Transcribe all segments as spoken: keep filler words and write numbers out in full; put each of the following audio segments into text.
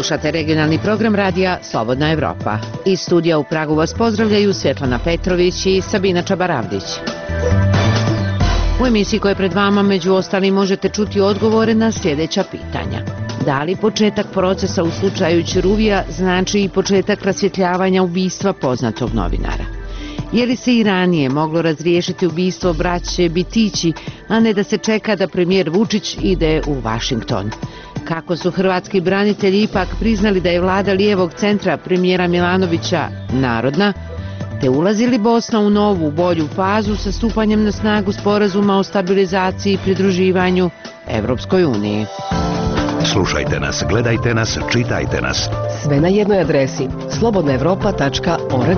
Slušate regionalni program radija Slobodna Evropa. Iz studija u Pragu vas pozdravljaju Svetlana Petrović i Sabina Čabaravdić. U emisiji koja je pred vama među ostalim možete čuti odgovore na sljedeća pitanja. Da li početak procesa u slučaju Ćuruvija znači i početak rasvjetljavanja ubistva poznatog novinara? Je li se i ranije moglo razriješiti ubistvo braće Bitići, a ne da se čeka da premijer Vučić ide u Vašington? Kako su hrvatski branitelji ipak priznali da je vlada lijevog centra premijera Milanovića narodna, te ulazi li Bosna u novu, bolju fazu sa stupanjem na snagu sporazuma o stabilizaciji i pridruživanju Evropskoj uniji? Slušajte nas, gledajte nas, čitajte nas. Sve na jednoj adresi slobodna evropa tačka org.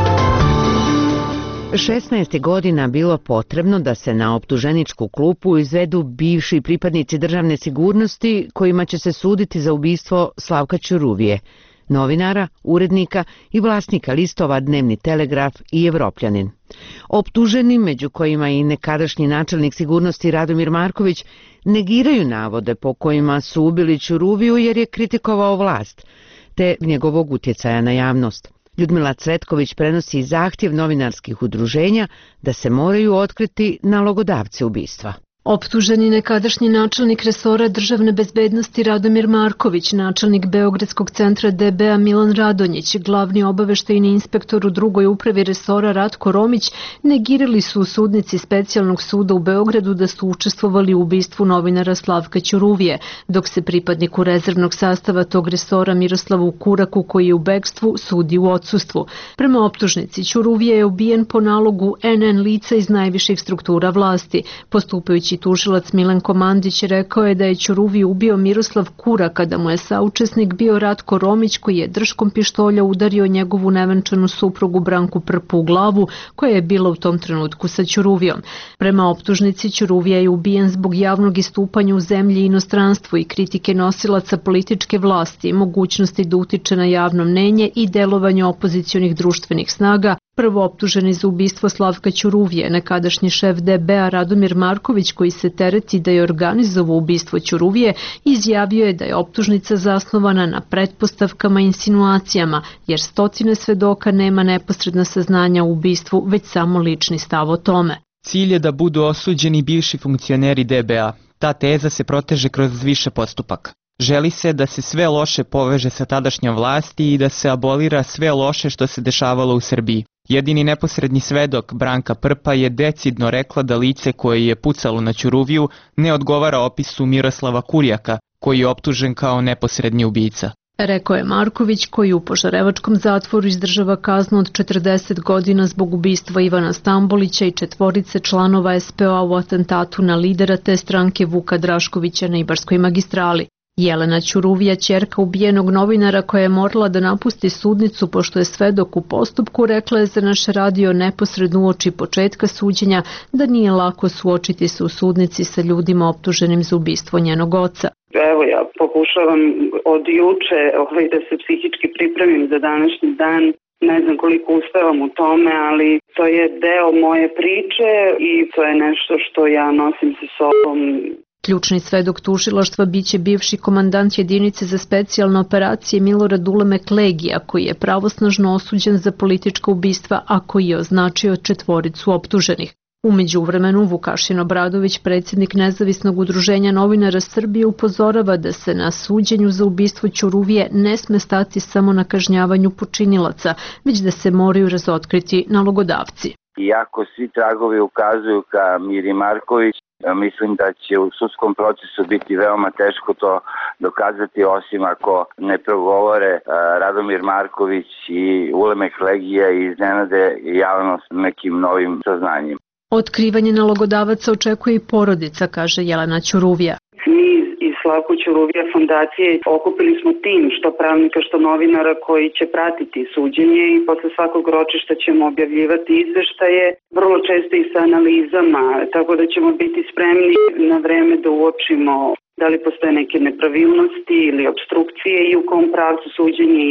šesnaest je godina bilo potrebno da se na optuženičku klupu izvedu bivši pripadnici državne sigurnosti kojima će se suditi za ubistvo Slavka Ćuruvije, novinara, urednika i vlasnika listova Dnevni Telegraf i Evropljanin. Optuženi, među kojima i nekadašnji načelnik sigurnosti Radomir Marković, negiraju navode po kojima su ubili Ćuruviju jer je kritikovao vlast, te njegovog utjecaja na javnost. Ljudmila Cvetković prenosi zahtjev novinarskih udruženja da se moraju otkriti nalogodavci ubistva. Optuženi nekadašnji načelnik resora državne bezbednosti Radomir Marković, načelnik Beogradskog centra D B A Milan Radonjić, glavni obaveštajni inspektor u drugoj upravi resora Ratko Romić negirali su u sudnici specijalnog suda u Beogradu da su učestvovali u ubistvu novinara Slavka Ćuruvije, dok se pripadniku rezervnog sastava tog resora Miroslavu Kuraku, koji je u bekstvu, sudi u odsustvu. Prema optužnici, Ćuruvije je ubijen po nalogu N N lica iz najviših struktura vlasti. Postupajući tužilac Milenko Mandić rekao je da je Ćuruviju ubio Miroslav Kura kada mu je saučesnik bio Ratko Romić, koji je držkom pištolja udario njegovu nevenčanu suprugu Branku Prpu u glavu, koja je bila u tom trenutku sa Ćuruvijom. Prema optužnici, Ćuruvija je ubijen zbog javnog istupanja u zemlji i inostranstvu i kritike nosilaca političke vlasti, mogućnosti da utiče na javno mnenje i delovanje opozicionih društvenih snaga. Prvo optuženi za ubistvo Slavka Ćuruvije, nekadašnji šef D B A Radomir Marković, koji se tereti da je organizovao ubistvo Ćuruvije, izjavio je da je optužnica zasnovana na pretpostavkama i insinuacijama, jer stotine svedoka nema neposredna saznanja o ubistvu, već samo lični stav o tome. Cilj je da budu osuđeni bivši funkcioneri D B A. Ta teza se proteže kroz više postupaka. Želi se da se sve loše poveže sa tadašnjom vlasti i da se abolira sve loše što se dešavalo u Srbiji. Jedini neposredni svedok, Branka Prpa, je decidno rekla da lice koje je pucalo na Ćuruviju ne odgovara opisu Miroslava Kurjaka, koji je optužen kao neposredni ubica. Rekao je Marković, koji u požarevačkom zatvoru izdržava kaznu od četrdeset godina zbog ubistva Ivana Stambolića i četvorice članova S P O-a u atentatu na lidera te stranke Vuka Draškovića na Ibarskoj magistrali. Jelena Ćuruvija, ćerka ubijenog novinara koja je morala da napusti sudnicu pošto je svedok u postupku, rekla je za naš radio neposredno uoči početka suđenja da nije lako suočiti se u sudnici sa ljudima optuženim za ubistvo njenog oca. Evo, ja pokušavam od juče ovaj, da se psihički pripremim za današnji dan. Ne znam koliko uspevam u tome, ali to je deo moje priče i to je nešto što ja nosim sa sobom. Ključni svedok tužilaštva biće bivši komandant jedinice za specijalne operacije Milorad Ulemek Legija, koji je pravosnažno osuđen za politička ubistva, a koji je označio četvoricu optuženih. U međuvremenu, Vukašin Obradović, predsjednik Nezavisnog udruženja novinara Srbije, upozorava da se na suđenju za ubistvo Ćuruvije ne sme stati samo na kažnjavanju počinilaca, već da se moraju razotkriti nalogodavci. Iako svi tragovi ukazuju ka Miri Marković, mislim da će u sudskom procesu biti veoma teško to dokazati, osim ako ne progovore Radomir Marković i Ulemek Legija i iznenade javnost nekim novim saznanjima. Otkrivanje nalogodavaca očekuje i porodica, kaže Jelena Ćuruvija. Mi iz Slavko Ćuruvija fondacije okupili smo tim što pravnika, što novinara koji će pratiti suđenje i posle svakog ročišta ćemo objavljivati izveštaje, vrlo često i sa analizama, tako da ćemo biti spremni na vreme da uočimo da li postoje neke nepravilnosti ili obstrukcije i u kom pravcu suđenje ide.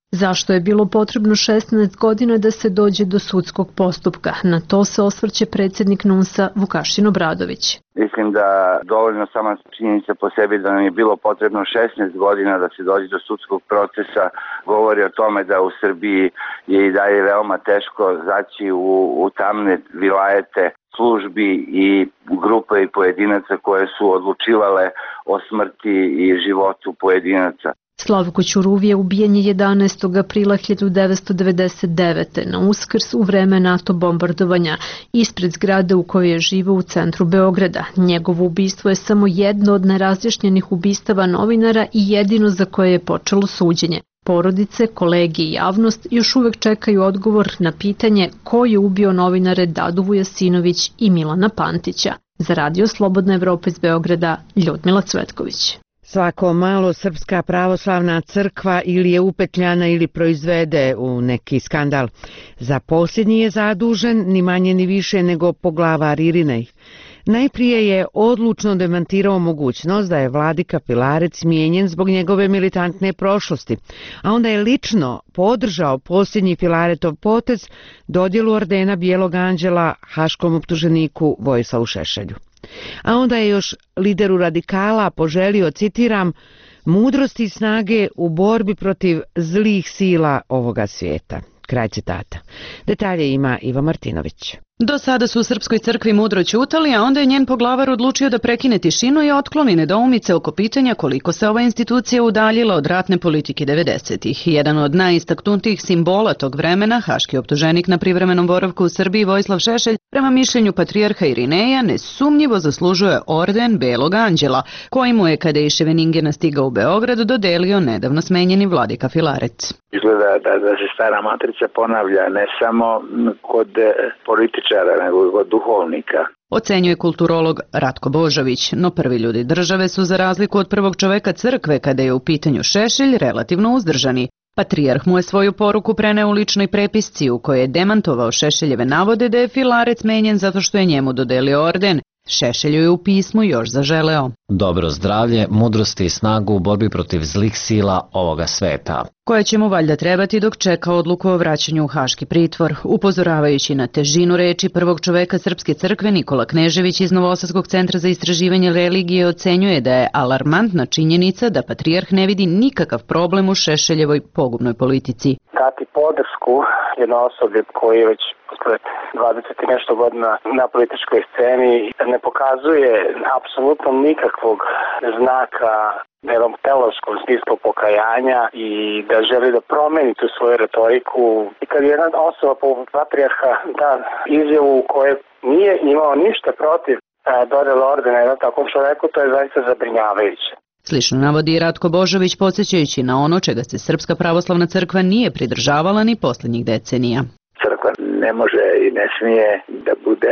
Zašto je bilo potrebno šesnaest godina da se dođe do sudskog postupka? Na to se osvrće predsjednik N U S A Vukašin Obradović. Mislim da dovoljno sama činjenica po sebi da nam je bilo potrebno šesnaest godina da se dođe do sudskog procesa govori o tome da u Srbiji je i dalje veoma teško zaći u, u tamne vilajete službi i grupe i pojedinaca koje su odlučivale o smrti i životu pojedinaca. Slavko Ćuruvije ubijen je jedanaestog aprila hiljadu devetsto devedeset devete. na Uskrs u vreme NATO bombardovanja ispred zgrade u kojoj je živeo u centru Beograda. Njegovo ubistvo je samo jedno od nerazjašnjenih ubistava novinara i jedino za koje je počelo suđenje. Porodice, kolege i javnost još uvek čekaju odgovor na pitanje ko je ubio novinare Dadu Vujasinović i Milana Pantića. Za Radio Slobodna Evropa iz Beograda, Ljudmila Cvetković. Svako malo Srpska pravoslavna crkva ili je upetljana ili proizvede u neki skandal. Za posljednji je zadužen ni manje ni više nego poglavar Irinej. Najprije je odlučno demantirao mogućnost da je vladika Filarec smijenjen zbog njegove militantne prošlosti, a onda je lično podržao posljednji Filaretov potez dodjelu ordena Bijelog anđela haškom optuženiku Vojislavu Šešelju. A onda je još lideru radikala poželio, citiram, mudrosti i snage u borbi protiv zlih sila ovoga svijeta. Kraj citata. Detalje ima Iva Martinović. Do sada su u Srpskoj crkvi mudro ćutali, a onda je njen poglavar odlučio da prekine tišinu i otkloni nedoumice oko pitanja koliko se ova institucija udaljila od ratne politike devedesetih. Jedan od najistaknutijih simbola tog vremena, haški optuženik na privremenom boravku u Srbiji Vojislav Šešelj, prema mišljenju patrijarha Irineja, nesumnjivo zaslužuje orden Belog anđela, koji mu je, kada je iz Ševeningena stigao u Beograd, dodelio nedavno smenjeni vladika Filarec. Izgleda da, da se stara matrica ponavlja ne samo kod političara, nego kod duhovnika. Ocenjuje kulturolog Ratko Božović, no prvi ljudi države su za razliku od prvog čoveka crkve kada je u pitanju Šešelj relativno uzdržani. Patrijarh mu je svoju poruku preneo u ličnoj prepisci u kojoj je demantovao Šešeljeve navode da je Filarec menjen zato što je njemu dodelio orden. Šešelju je u pismu još zaželeo dobro zdravlje, mudrosti i snagu u borbi protiv zlih sila ovoga sveta, koja će mu valjda trebati dok čeka odluku o vraćanju u haški pritvor. Upozoravajući na težinu reči prvog čoveka Srpske crkve, Nikola Knežević iz Novosadskog centra za istraživanje religije ocenjuje da je alarmantna činjenica da patrijarh ne vidi nikakav problem u Šešeljevoj pogubnoj politici. Dati podršku jednoj osobi koji već posle dvadeset i nešto godina na političkoj sceni ne pokazuje apsolutno nikakvog znaka jednom teološkom smislu pokajanja i da želi da promeni tu svoju retoriku. I kad jedna osoba po patrijarha da izjavu u kojoj nije imao ništa protiv dodele ordena jednom takvom čoveku, to je zaista zabrinjavajuće. Slično navodi i Ratko Božović, podsjećajući na ono čega se Srpska pravoslavna crkva nije pridržavala ni posljednjih decenija. Crkva ne može i ne smije da bude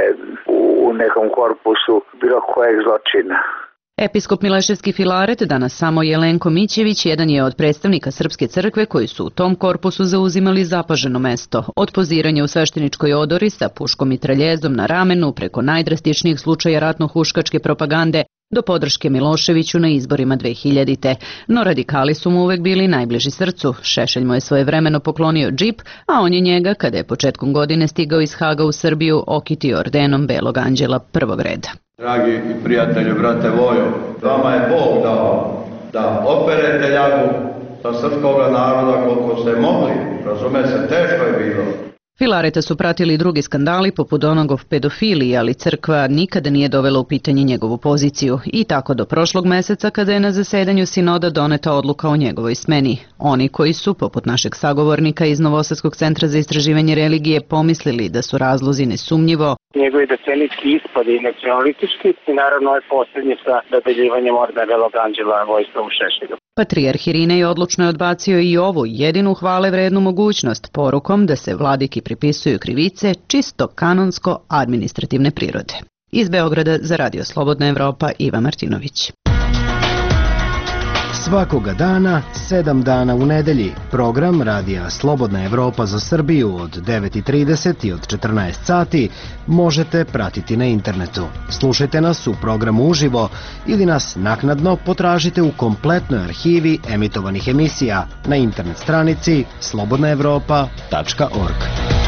u nekom korpusu bilo kojeg zločina. Episkop Mileševski Filaret, danas samo Jelenko Mićević, jedan je od predstavnika Srpske crkve koji su u tom korpusu zauzimali zapaženo mesto. Od poziranja u svešteničkoj odori sa puškom i traljezom na ramenu preko najdrastičnijih slučaja ratno-huškačke propagande do podrške Miloševiću na izborima dve hiljadite. No radikali su mu uvek bili najbliži srcu. Šešelj mu je svojevremeno poklonio džip, a on je njega, kada je početkom godine stigao iz Haga u Srbiju, okitio ordenom Belog anđela prvog reda. Dragi i prijatelji, brate Vojo, vama je Bog dao da operete ljagu sa srpskog naroda koliko ste mogli. Razume se, teško je bilo. Filareta su pratili drugi skandali poput onog o pedofiliji, ali crkva nikada nije dovela u pitanje njegovu poziciju i tako do prošlog meseca kada je na zasedanju sinoda doneta odluka o njegovoj smeni. Oni koji su, poput našeg sagovornika iz Novosadskog centra za istraživanje religije, pomislili da su razlozi nesumnjivo njegovi decenijski ispadi i nacionalistički i naravno je posljednji sa dodeljivanjem ordena Belog anđela Vojislavu Šešelju. Patrijarh Irinej odlučno je odbacio i ovu jedinu hvale vrednu mogućnost porukom da se vladiki pripisuju krivice čisto kanonsko-administrativne prirode. Iz Beograda za Radio Slobodna Evropa, Iva Martinović. Svakoga dana, sedam dana u nedelji, program radija Slobodna Evropa za Srbiju od devet i trideset i od četrnaest sati možete pratiti na internetu. Slušajte nas u programu uživo ili nas naknadno potražite u kompletnoj arhivi emitovanih emisija na internet stranici slobodna evropa tačka org.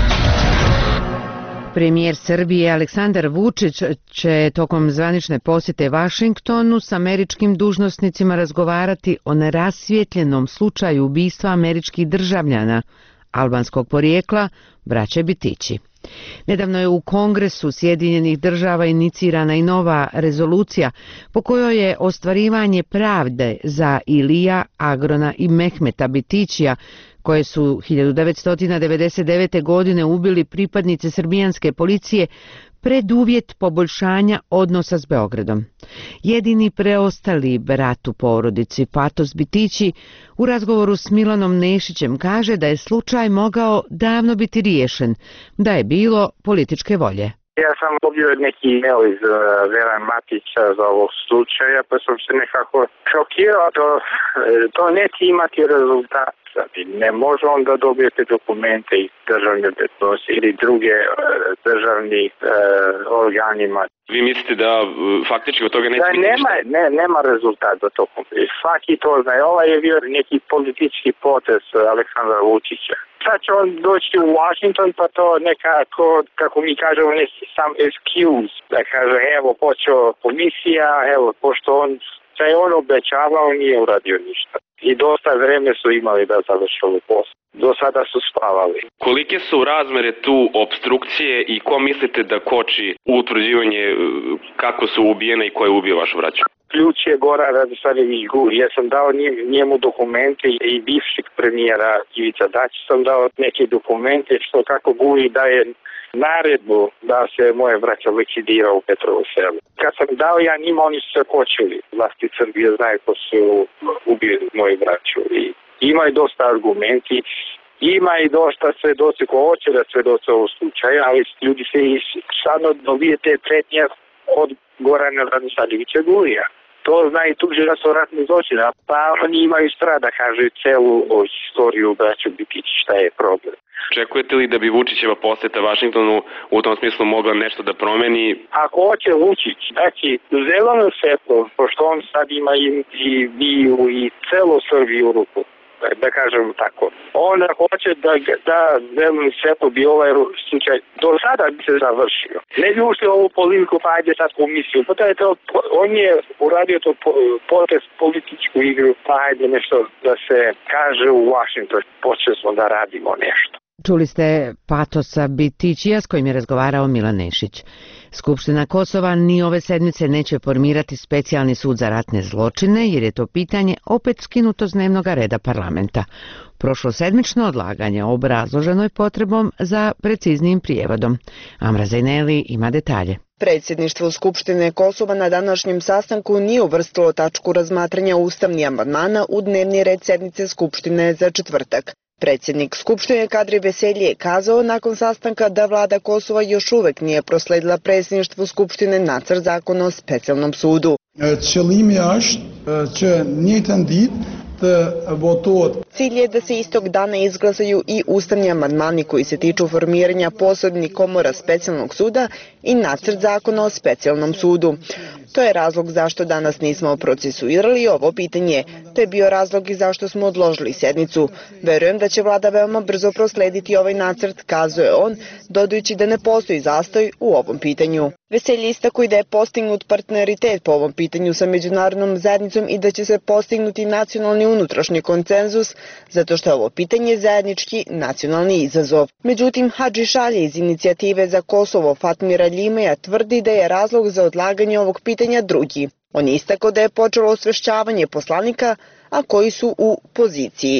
Premijer Srbije Aleksandar Vučić će tokom zvanične posjete Vašingtonu s američkim dužnosnicima razgovarati o nerasvijetljenom slučaju ubistva američkih državljana albanskog porijekla braće Bitići. Nedavno je u Kongresu Sjedinjenih država inicirana i nova rezolucija po kojoj je ostvarivanje pravde za Ilija, Agrona i Mehmeta Bitićija, koje su hiljadu devetsto devedeset devete. godine ubili pripadnice srbijanske policije, preduvjet poboljšanja odnosa s Beogradom. Jedini preostali brat u porodici, Patos Bitići, u razgovoru s Milanom Nešićem kaže da je slučaj mogao davno biti riješen, da je bilo političke volje. Ja sam dobio neki email iz uh, Veran Matića za ovog slučaja, pa sam se nekako šokirao. To, to neće imati rezultat. Ne može onda dobijete dokumente iz državne bezbednosti ili druge uh, državni uh, organima. Vi mislite da uh, faktički od toga neće da, biti nema, ništa? Ne, nema rezultat za to. Svaki to zna. Ovo je bio neki politički potez Aleksandra Vučića. Sad će on doći u Washington, pa to nekako, kako mi kažemo, neki sam excuse, da kaže, evo, počeo komisija, evo, pošto on, što je on obećavao, nije uradio ništa. I dosta vreme su imali da završili posao. Do sada su spavali. Kolike su razmere tu obstrukcije i ko mislite da koči utvrđivanje kako su ubijene i ko je ubio vašu braću? Ključ je Goran Radisarević Guri. Ja sam dao njemu dokumente i bivšeg premijera Ivica Dačić sam dao neke dokumente što kako Guri daje naredbu da se moje braća likvidira u Petrovu selu. Kad sam dao ja njima, oni su se kočili. Vlasti Srbije znaju ko su ubili moju braću. I ima i dosta argumenti. Ima i dosta svedoci ko hoće da svedoce ovog slučaja, ali ljudi se i sadno dobijete pretnje od Gorana Radisarevića Gurija. To zna i tužilaštvo ratnih zločina, pa oni imaju strah da kažu celu istoriju braću Bitići šta je problem. Očekujete li da bi Vučićeva poseta Vašingtonu u tom smislu mogla nešto da promeni? Ako hoće Vučić, znači zeleno svetlo, pošto on sad ima i, i Biju i celo Srbiju u ruku, da kažem tako. On hoće da, da zeleno svetlo bi ovaj slučaj do sada bi se završio. Ne bi ušli ovu polemiku, pa ajde sad komisiju. Pa je to, on je uradio to potez političku igru, pa ajde nešto da se kaže u Washington. Počeli smo da radimo nešto. Čuli ste Patosa Bitićija s kojim je razgovarao Milan Nešić. Skupština Kosova ni ove sedmice neće formirati specijalni sud za ratne zločine jer je to pitanje opet skinuto s dnevnog reda parlamenta. Prošlosedmično odlaganje obrazloženo je potrebom za preciznijim prijevodom. Amra Zajneli ima detalje. Predsjedništvo Skupštine Kosova na današnjem sastanku nije uvrstilo tačku razmatranja ustavnih amandmana u dnevni red sednice Skupštine za četvrtak. Predsjednik Skupštine Kadri Veselji je kazao nakon sastanka da vlada Kosova još uvek nije prosledila predsjedništvu Skupštine nacrt zakona o specijalnom sudu. Qëllimi është që njëjtën ditë të votohet. Cilj je da se istog dana izglasaju i ustavni amandmani koji se tiču formiranja posebnih komora specijalnog suda i nacrt zakona o specijalnom sudu. To je razlog zašto danas nismo procesuirali ovo pitanje. To je bio razlog i zašto smo odložili sednicu. Verujem da će vlada veoma brzo proslediti ovaj nacrt, kazuje on, dodajući da ne postoji zastoj u ovom pitanju. Veselji istakao da je postignut partneritet po ovom pitanju sa međunarodnom zajednicom i da će se postignuti nacionalni unutrašnji konsenzus, zato što je ovo pitanje zajednički nacionalni izazov. Međutim, Hadži Šalje iz inicijative za Kosovo Fatmira Ljimeja tvrdi da je razlog za odlaganje ovog pitanja drugi. On je istakao da je počelo osvešćavanje poslanika, a koji su u poziciji.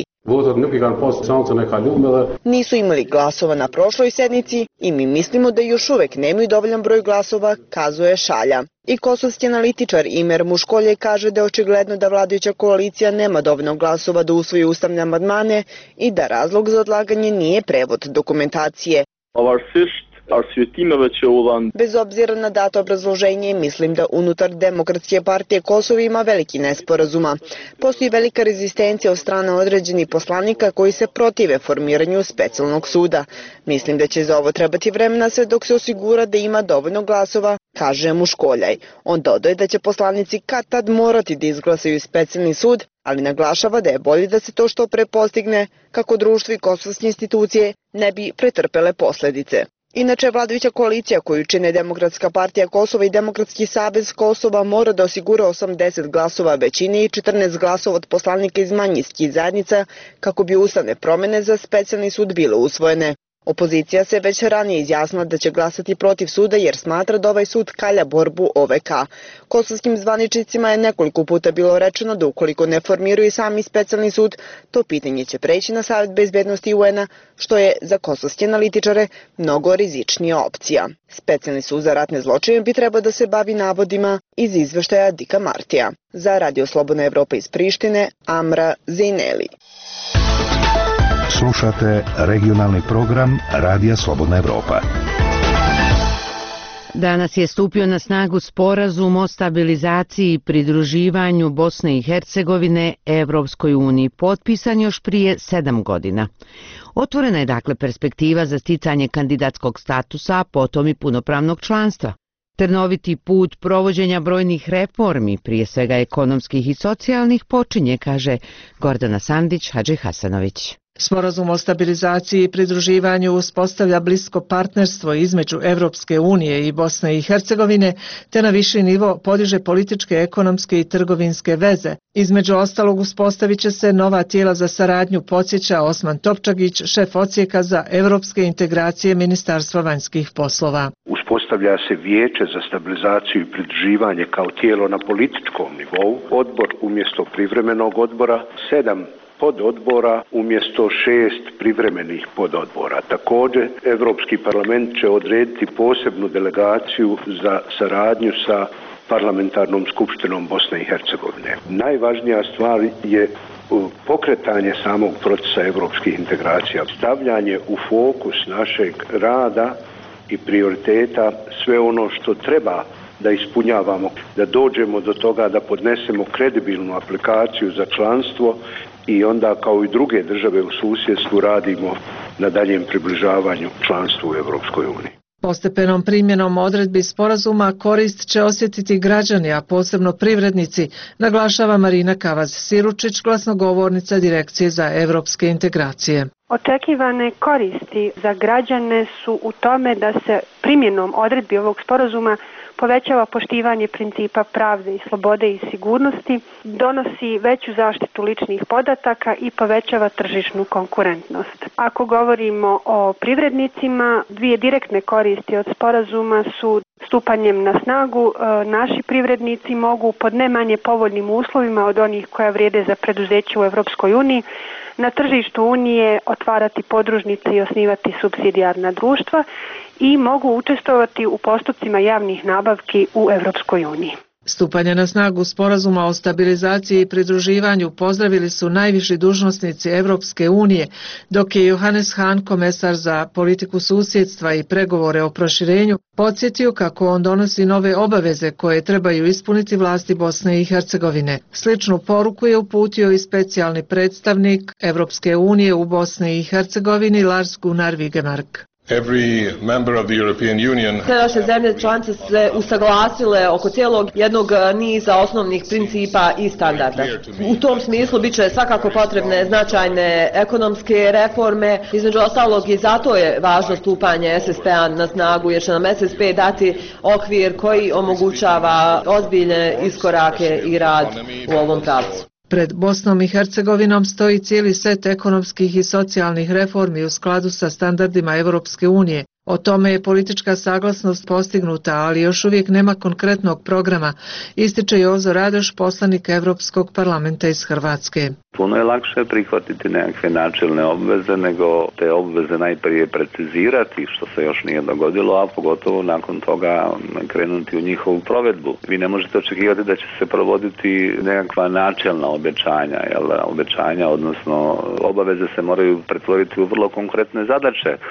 Nisu imali glasova na prošloj sednici i mi mislimo da još uvek nemaju dovoljan broj glasova, kazuje Šalja. I kosovski analitičar Imer Muškolje kaže da je očigledno da vladajuća koalicija nema dovoljno glasova da usvoji ustavne amandmane i da razlog za odlaganje nije prevod dokumentacije. Bez obzira na dato obrazloženje, mislim da unutar Demokratske partije Kosovo ima veliki nesporazuma. Postoji velika rezistencija od strane određenih poslanika koji se protive formiranju specijalnog suda. Mislim da će za ovo trebati vremena sve dok se osigura da ima dovoljno glasova, kaže Muškoljaj. On dodaje da će poslanici kad tad morati da izglasaju specijalni sud, ali naglašava da je bolje da se to što pre postigne kako društvo i kosovske institucije ne bi pretrpele posledice. Inače, vladajuća koalicija koju čine Demokratska partija Kosova i Demokratski savez Kosova mora da osigura osamdeset glasova većine i četrnaest glasova od poslanika iz manjinskih zajednica kako bi ustavne promene za specijalni sud bile usvojene. Opozicija se već ranije izjasnila da će glasati protiv suda jer smatra da ovaj sud kalja borbu O V K. Kosovskim zvaničnicima je nekoliko puta bilo rečeno da ukoliko ne formiraju sami specijalni sud, to pitanje će preći na Savet bezbednosti U N-a, što je za kosovske analitičare mnogo rizičnija opcija. Specijalni sud za ratne zločine bi trebao da se bavi navodima iz izveštaja Dika Martija. Za Radio Slobodna Evropa iz Prištine, Amra Zejneli. Slušate regionalni program Radija Slobodna Evropa. Danas je stupio na snagu sporazum o stabilizaciji i pridruživanju Bosne i Hercegovine Evropskoj uniji, potpisan još prije sedam godina. Otvorena je dakle perspektiva za sticanje kandidatskog statusa, a potom i punopravnog članstva. Trnoviti put provođenja brojnih reformi, prije svega ekonomskih i socijalnih, počinje, kaže Gordana Sandić Hadži-Hasanović. Sporazum o stabilizaciji i pridruživanju uspostavlja blisko partnerstvo između Evropske unije i Bosne i Hercegovine, te na viši nivo podiže političke, ekonomske i trgovinske veze. Između ostalog uspostavit će se nova tijela za saradnju, podsjeća Osman Topčagić, šef odsjeka za evropske integracije Ministarstva vanjskih poslova. Uspostavlja se Vijeće za stabilizaciju i pridruživanje kao tijelo na političkom nivou, odbor umjesto privremenog odbora, sedam pododbora umjesto šest privremenih pododbora. Također, Europski parlament će odrediti posebnu delegaciju za saradnju sa parlamentarnom skupštinom Bosne i Hercegovine. Najvažnija stvar je pokretanje samog procesa europskih integracija, stavljanje u fokus našeg rada i prioriteta sve ono što treba da ispunjavamo, da dođemo do toga da podnesemo kredibilnu aplikaciju za članstvo i onda kao i druge države u susjedstvu radimo na daljem približavanju članstvu u Europskoj uniji. Postepenom primjenom odredbi sporazuma korist će osjetiti građani, a posebno privrednici, naglašava Marina Kavaz-Siručić, glasnogovornica Direkcije za evropske integracije. Očekivane koristi za građane su u tome da se primjenom odredbi ovog sporazuma povećava poštivanje principa pravde i slobode i sigurnosti, donosi veću zaštitu ličnih podataka i povećava tržišnu konkurentnost. Ako govorimo o privrednicima, dvije direktne koristi od sporazuma su stupanjem na snagu. Naši privrednici mogu pod ne manje povoljnim uslovima od onih koja vrijede za preduzeće u Evropskoj uniji na tržištu Unije otvarati podružnice i osnivati supsidijarna društva i mogu učestvovati u postupcima javnih nabavki u Evropskoj uniji. Stupanje na snagu sporazuma o stabilizaciji i pridruživanju pozdravili su najviši dužnosnici Evropske unije, dok je Johannes Hahn, komesar za politiku susjedstva i pregovore o proširenju, podsjetio kako on donosi nove obaveze koje trebaju ispuniti vlasti Bosne i Hercegovine. Sličnu poruku je uputio i specijalni predstavnik Evropske unije u Bosni i Hercegovini Lars Gunnar Vigemark. Sve naše zemlje članice se usaglasile oko cijelog jednog niza osnovnih principa i standarda. U tom smislu bit će svakako potrebne značajne ekonomske reforme, između ostalog i zato je važno stupanje S S P-a na snagu jer će nam S S P dati okvir koji omogućava ozbiljne iskorake i rad u ovom pravcu. Pred Bosnom i Hercegovinom stoji cijeli set ekonomskih i socijalnih reformi u skladu sa standardima Evropske unije. O tome je politička saglasnost postignuta, ali još uvijek nema konkretnog programa, ističe Jozo Radoš, poslanik Evropskog parlamenta iz Hrvatske. Puno je lakše prihvatiti nekakve načelne obveze nego te obveze najprije precizirati, što se još nije dogodilo, a pogotovo nakon toga krenuti u njihovu provedbu. Vi ne možete očekivati da će se provoditi nekakva načelna obećanja, jel? Obećanja, odnosno obaveze se moraju pretvoriti u vrlo konkretne zadaće.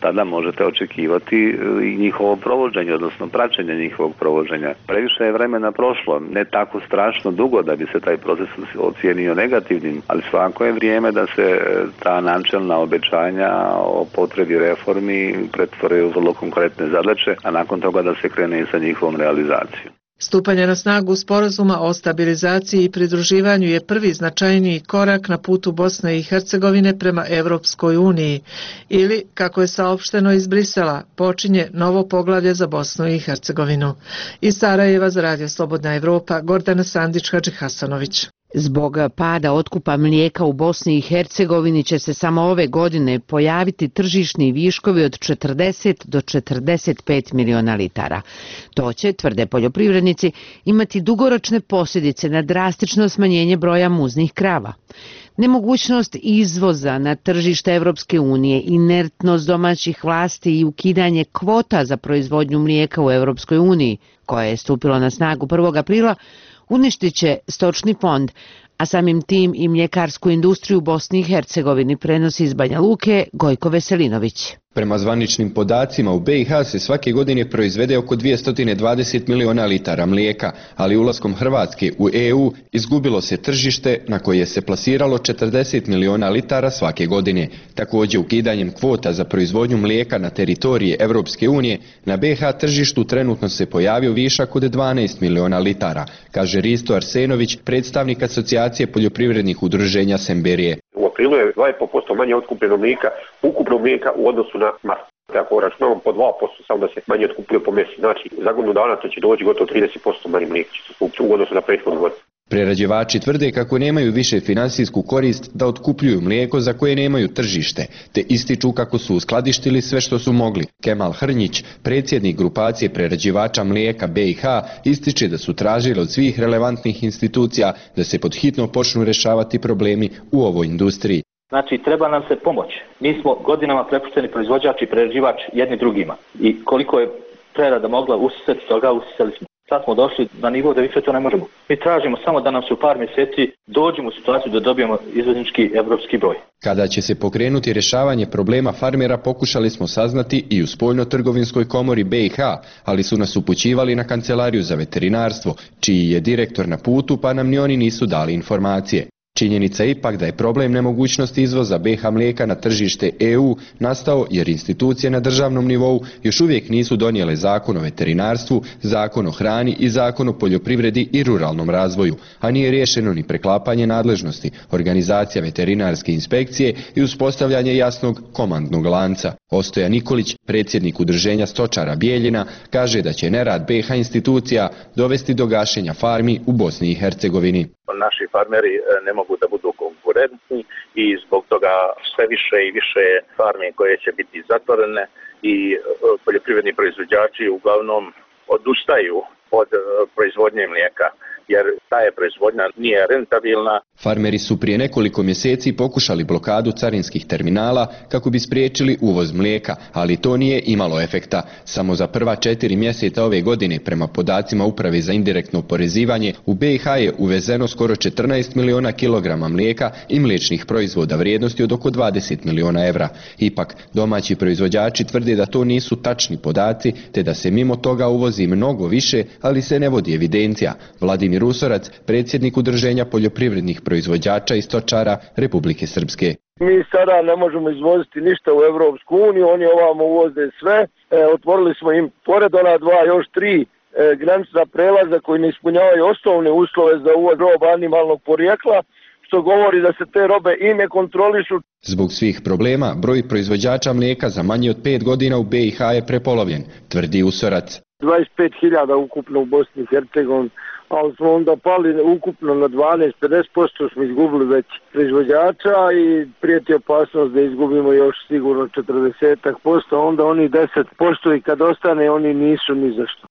tada možete očekivati i njihovo provođenje, odnosno praćenje njihovog provođenja. Previše je vremena prošlo, ne tako strašno dugo da bi se taj proces ocijenio negativnim, ali svako je vrijeme da se ta načelna obećanja o potrebi reformi pretvore u vrlo konkretne zadaće, a nakon toga da se krene i sa njihovom realizacijom. Stupanje na snagu sporazuma o stabilizaciji i pridruživanju je prvi značajniji korak na putu Bosne i Hercegovine prema Evropskoj uniji ili, kako je saopšteno iz Brisela, počinje novo poglavlje za Bosnu i Hercegovinu. Iz Sarajeva za Radio Slobodna Evropa, Gordana Sandić-Hadžihasanović. Zbog pada otkupa mlijeka u Bosni i Hercegovini će se samo ove godine pojaviti tržišni viškovi od četrdeset do četrdeset pet miliona litara. To će, tvrde poljoprivrednici, imati dugoročne posljedice na drastično smanjenje broja muznih krava. Nemogućnost izvoza na tržište Evropske unije, inertnost domaćih vlasti i ukidanje kvota za proizvodnju mlijeka u Evropskoj uniji, koje je stupilo na snagu prvog aprila, uništit će stočni fond, a samim tim i mljekarsku industriju u Bosni i Hercegovini, prenosi iz Banja Luke Gojko Veselinović. Prema zvaničnim podacima u B i H se svake godine proizvede oko dvjesto dvadeset miliona litara mlijeka, ali ulaskom Hrvatske u E U izgubilo se tržište na koje se plasiralo četrdeset miliona litara svake godine. Također ukidanjem kvota za proizvodnju mlijeka na teritoriji Evropske unije, na B i H tržištu trenutno se pojavio višak od dvanaest miliona litara, kaže Risto Arsenović, predstavnik Asocijacije poljoprivrednih udruženja Semberije. U aprilu je dva i pol posto manje otkupljeno mlijeka, ukupno mlijeka u odnosu na mart. Ako računamo po dva posto, samo da se manje otkupljuje po mjesecu. Znači, za godinu dana to će doći gotovo trideset posto manje mlijeka u odnosu na prethodnu godinu. Prerađivači tvrde kako nemaju više finansijsku korist da otkupljuju mlijeko za koje nemaju tržište, te ističu kako su uskladištili sve što su mogli. Kemal Hrnjić, predsjednik grupacije prerađivača mlijeka B i H, ističe da su tražili od svih relevantnih institucija da se pod hitno počnu rješavati problemi u ovoj industriji. Znači, treba nam se pomoć. Mi smo godinama prepušteni proizvođač i prerađivač jedni drugima. I koliko je prerada mogla usisati toga, usisali smo. Sad smo došli na nivo da više to ne možemo. Mi tražimo samo da nam se u par mjeseci dođemo u situaciju da dobijemo izvoznički evropski broj. Kada će se pokrenuti rješavanje problema farmera, pokušali smo saznati i u Spoljno-trgovinskoj komori B i H, ali su nas upućivali na Kancelariju za veterinarstvo, čiji je direktor na putu, pa nam ni oni nisu dali informacije. Činjenica je ipak da je problem nemogućnosti izvoza B i H mlijeka na tržište E U nastao jer institucije na državnom nivou još uvijek nisu donijele zakon o veterinarstvu, zakon o hrani i zakon o poljoprivredi i ruralnom razvoju, a nije riješeno ni preklapanje nadležnosti, organizacija veterinarske inspekcije i uspostavljanje jasnog komandnog lanca. Ostoja Nikolić, predsjednik udruženja stočara Bijeljina, kaže da će nerad B i H institucija dovesti do gašenja farmi u Bosni i Hercegovini. Naši farmeri ne mogu da budu konkurentni i zbog toga sve više i više farmi koje će biti zatvorene i poljoprivredni proizvođači uglavnom odustaju od proizvodnje mlijeka, jer ta je proizvodnja nije rentabilna. Farmeri su prije nekoliko mjeseci pokušali blokadu carinskih terminala kako bi spriječili uvoz mlijeka, ali to nije imalo efekta. Samo za prva četiri mjeseca ove godine, prema podacima Uprave za indirektno oporezivanje, u B i H je uvezeno skoro četrnaest miliona kilograma mlijeka i mliječnih proizvoda vrijednosti od oko dvadeset miliona evra. Ipak, domaći proizvođači tvrde da to nisu tačni podaci, te da se mimo toga uvozi mnogo više, ali se ne vodi evidencija. Vladimir Usorac, predsjednik udruženja poljoprivrednih proizvođača i stočara Republike Srpske. Mi sada ne možemo izvoziti ništa u Evropsku uniju, oni ovamo uvoze sve. E, otvorili smo im, pored ona dva, još tri e, granična prelaza koji ne ispunjavaju osnovne uslove za uvoz roba animalnog porijekla, što govori da se te robe i ne kontrolišu. Zbog svih problema, broj proizvođača mlijeka za manje od pet godina u B i H je prepolovljen, tvrdi Usorac. dvadeset pet hiljada ukupno u Bosni i Hercegovini, ali smo onda pali ukupno na dvanaest do pedeset posto smo izgubili već proizvođača i prijeti opasnost da izgubimo još sigurno četrdeset posto, onda oni deset posto i kad ostane oni nisu ni za što.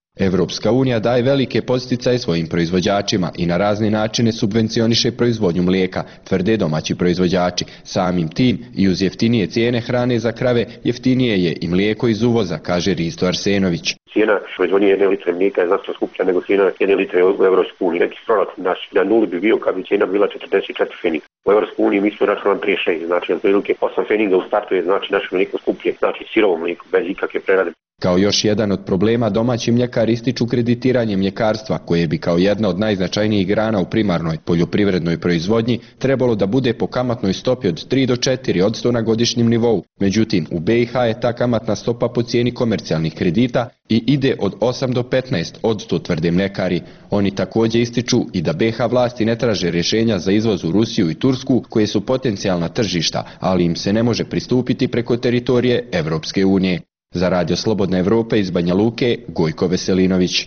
Evropska unija daje velike podsticaje svojim proizvođačima i na razne načine subvencioniše proizvodnju mlijeka, tvrde domaći proizvođači. Samim tim i uz jeftinije cijene hrane za krave, jeftinije je i mlijeko iz uvoza, kaže Risto Arsenović. Cijena proizvodnje jedne litre mlijeka je znatno skuplja nego cijena jedne litre u Evropskoj uniji. Neki proračun naš na nuli bi bio kad bi cijena bila četrdeset četiri feninga. U Evropskoj uniji mi smo računali trideset šest, znači otprilike osam feninga u startu je znači naše mlijeko skuplje, znači sirovo mlijeko bez ikakve prerade. Kao još jedan od problema, domaći mljekari ističu kreditiranje mljekarstva, koje bi kao jedna od najznačajnijih grana u primarnoj poljoprivrednoj proizvodnji trebalo da bude po kamatnoj stopi od tri do četiri posto na godišnjem nivou. Međutim, u B i H je ta kamatna stopa po cijeni komercijalnih kredita i ide od osam do petnaest posto, tvrde mljekari. Oni također ističu i da B H vlasti ne traže rješenja za izvoz u Rusiju i Tursku, koje su potencijalna tržišta, ali im se ne može pristupiti preko teritorije Evropske unije. Za Radio Slobodne Evrope iz Banja Luke, Gojko Veselinović.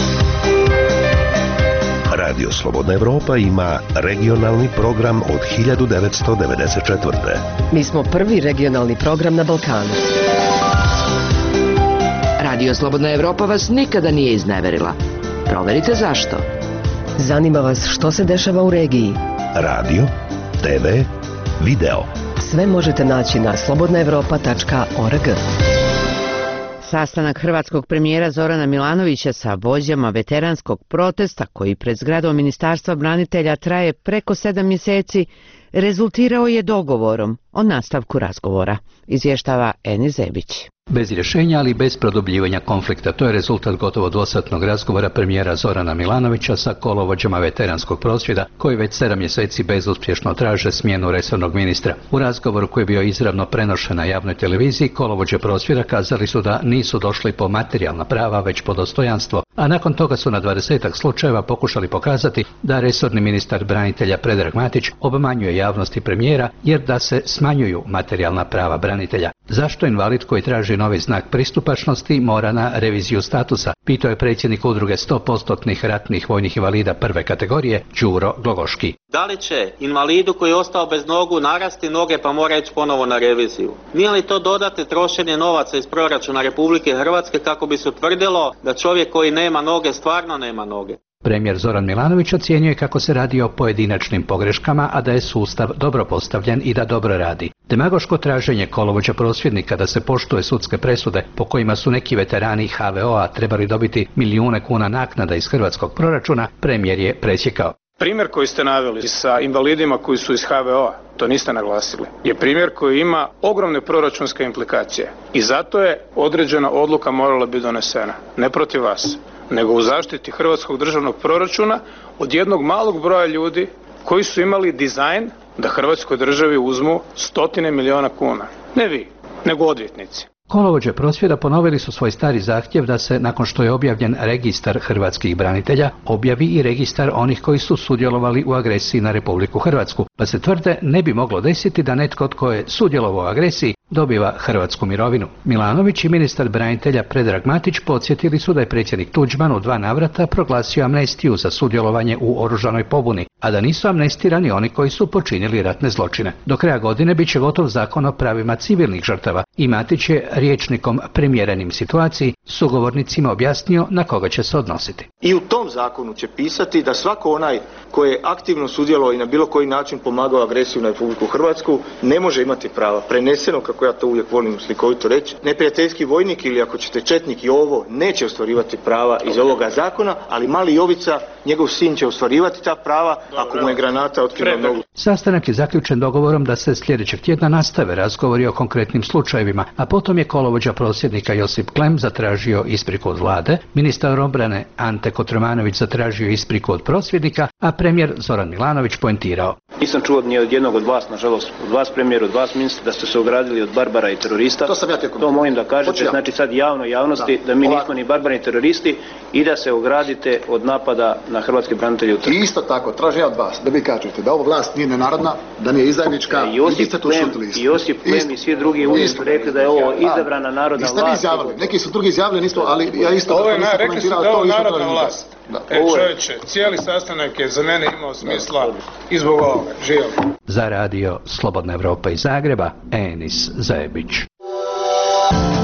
Radio Slobodna Evropa ima regionalni program od hiljadu devetsto devedeset četvrte. Mi smo prvi regionalni program na Balkanu. Radio Slobodna Evropa vas nikada nije izneverila. Proverite zašto. Zanima vas što se dešava u regiji. Radio, te ve, video. Sve možete naći na slobodna evropa tačka org. Sastanak hrvatskog premijera Zorana Milanovića sa vođama veteranskog protesta, koji pred zgradom Ministarstva branitelja traje preko sedam mjeseci, rezultirao je dogovorom o nastavku razgovora, izvještava Enis Zebić. Bez rješenja, ali bez produbljivanja konflikta. To je rezultat gotovo dvosatnog razgovora premijera Zorana Milanovića sa kolovođama veteranskog prosvjeda, koji već sedam mjeseci bezuspješno traže smjenu resornog ministra. U razgovoru koji je bio izravno prenošen na javnoj televiziji, kolovođe prosvjeda kazali su da nisu došli po materijalna prava, već po dostojanstvo, a nakon toga su na dvadesetak slučajeva pokušali pokazati da resorni ministar branitelja Predrag Matić obmanjuje javnosti premijera, jer da se smanjuju materijalna prava branitelja. Zašto invalid koji traži novi znak pristupačnosti mora na reviziju statusa? Pitao je predsjednik udruge sto posto ratnih vojnih invalida prve kategorije, Đuro Glogoški. Da li će invalidu koji je ostao bez nogu narasti noge pa mora ići ponovo na reviziju? Nije li to dodatne trošenje novaca iz proračuna Republike Hrvatske kako bi se utvrdilo da čovjek koji nema noge stvarno nema noge? Premijer Zoran Milanović ocjenjuje kako se radi o pojedinačnim pogreškama, a da je sustav dobro postavljen i da dobro radi. Demagoško traženje kolovođa prosvjednika da se poštuje sudske presude po kojima su neki veterani H V O-a trebali dobiti milijune kuna naknada iz hrvatskog proračuna, premijer je presjekao. Primjer koji ste naveli sa invalidima koji su iz H V O-a, to niste naglasili, je primjer koji ima ogromne proračunske implikacije. I zato je određena odluka morala biti donesena. Ne protiv vas, nego u zaštiti hrvatskog državnog proračuna od jednog malog broja ljudi koji su imali dizajn da hrvatskoj državi uzmu stotine milijuna kuna. Ne vi, nego odvjetnici. Kolovođe prosvjeda ponovili su svoj stari zahtjev da se, nakon što je objavljen registar hrvatskih branitelja, objavi i registar onih koji su sudjelovali u agresiji na Republiku Hrvatsku, pa se tvrde ne bi moglo desiti da netko tko je sudjelovao u agresiji dobiva hrvatsku mirovinu. Milanović i ministar branitelja Predrag Matić podsjetili su da je predsjednik Tuđman u dva navrata proglasio amnestiju za sudjelovanje u oružanoj pobuni, a da nisu amnestirani oni koji su počinili ratne zločine. Do kraja godine bit će gotov zakon o pravima civilnih žrtava i Matić je rječnikom primjerenim situaciji sugovornicima objasnio na koga će se odnositi. I u tom zakonu će pisati da svako onaj koji je aktivno sudjelovao i na bilo koji način pomagao agresiju na Republiku Hrvatsku ne može imati prava. Preneseno, kako ja to uvijek volim slikovito reći, neprijateljski vojnik ili ako ćete četnik i ovo neće ostvarivati prava iz ovoga zakona, ali mali Jovica, njegov sin će ostvarivati ta prava ako mu je granata otkinula nogu. Sastanak je zaključen dogovorom da se sljedećeg tjedna nastave razgovori o konkretnim slučajevima, a potom je kolovođa prosvjednika Josip Klem zatražio ispriku od vlade, ministar obrane Ante Kotromanović zatražio ispriku od prosvjednika, a premijer Zoran Milanović poentirao. Nisam čuo ni od jednog od vas, nažalost, od vas premijer, od vas ministar, da ste se ogradili od barbara i terorista. To sam ja tijekom. To molim da kažete, znači sad javno javnosti da, da mi nismo ni barbari ni teroristi i da se ogradite od napada na hrvatske branitelje u Trstu. I isto tako, tražim ja od vas da vi kažete da ova vlast nije nenarodna, da nije izdajnička, e, Josip Klem i Josip Klem i svi drugi uvijek su rekli da je ovo izabrana narodna vlast. Niste vi izjavili, neki su drugi izjavili, nismo, ali ja isto ovo je nisam rekli su da je ovo narodna vlast. Da. E čovječe, cijeli sastanak je za mene imao smisla i zbog ovoga. Živjeli. Za radio Slobodna Evropa iz Zagreba, Enis Zebić.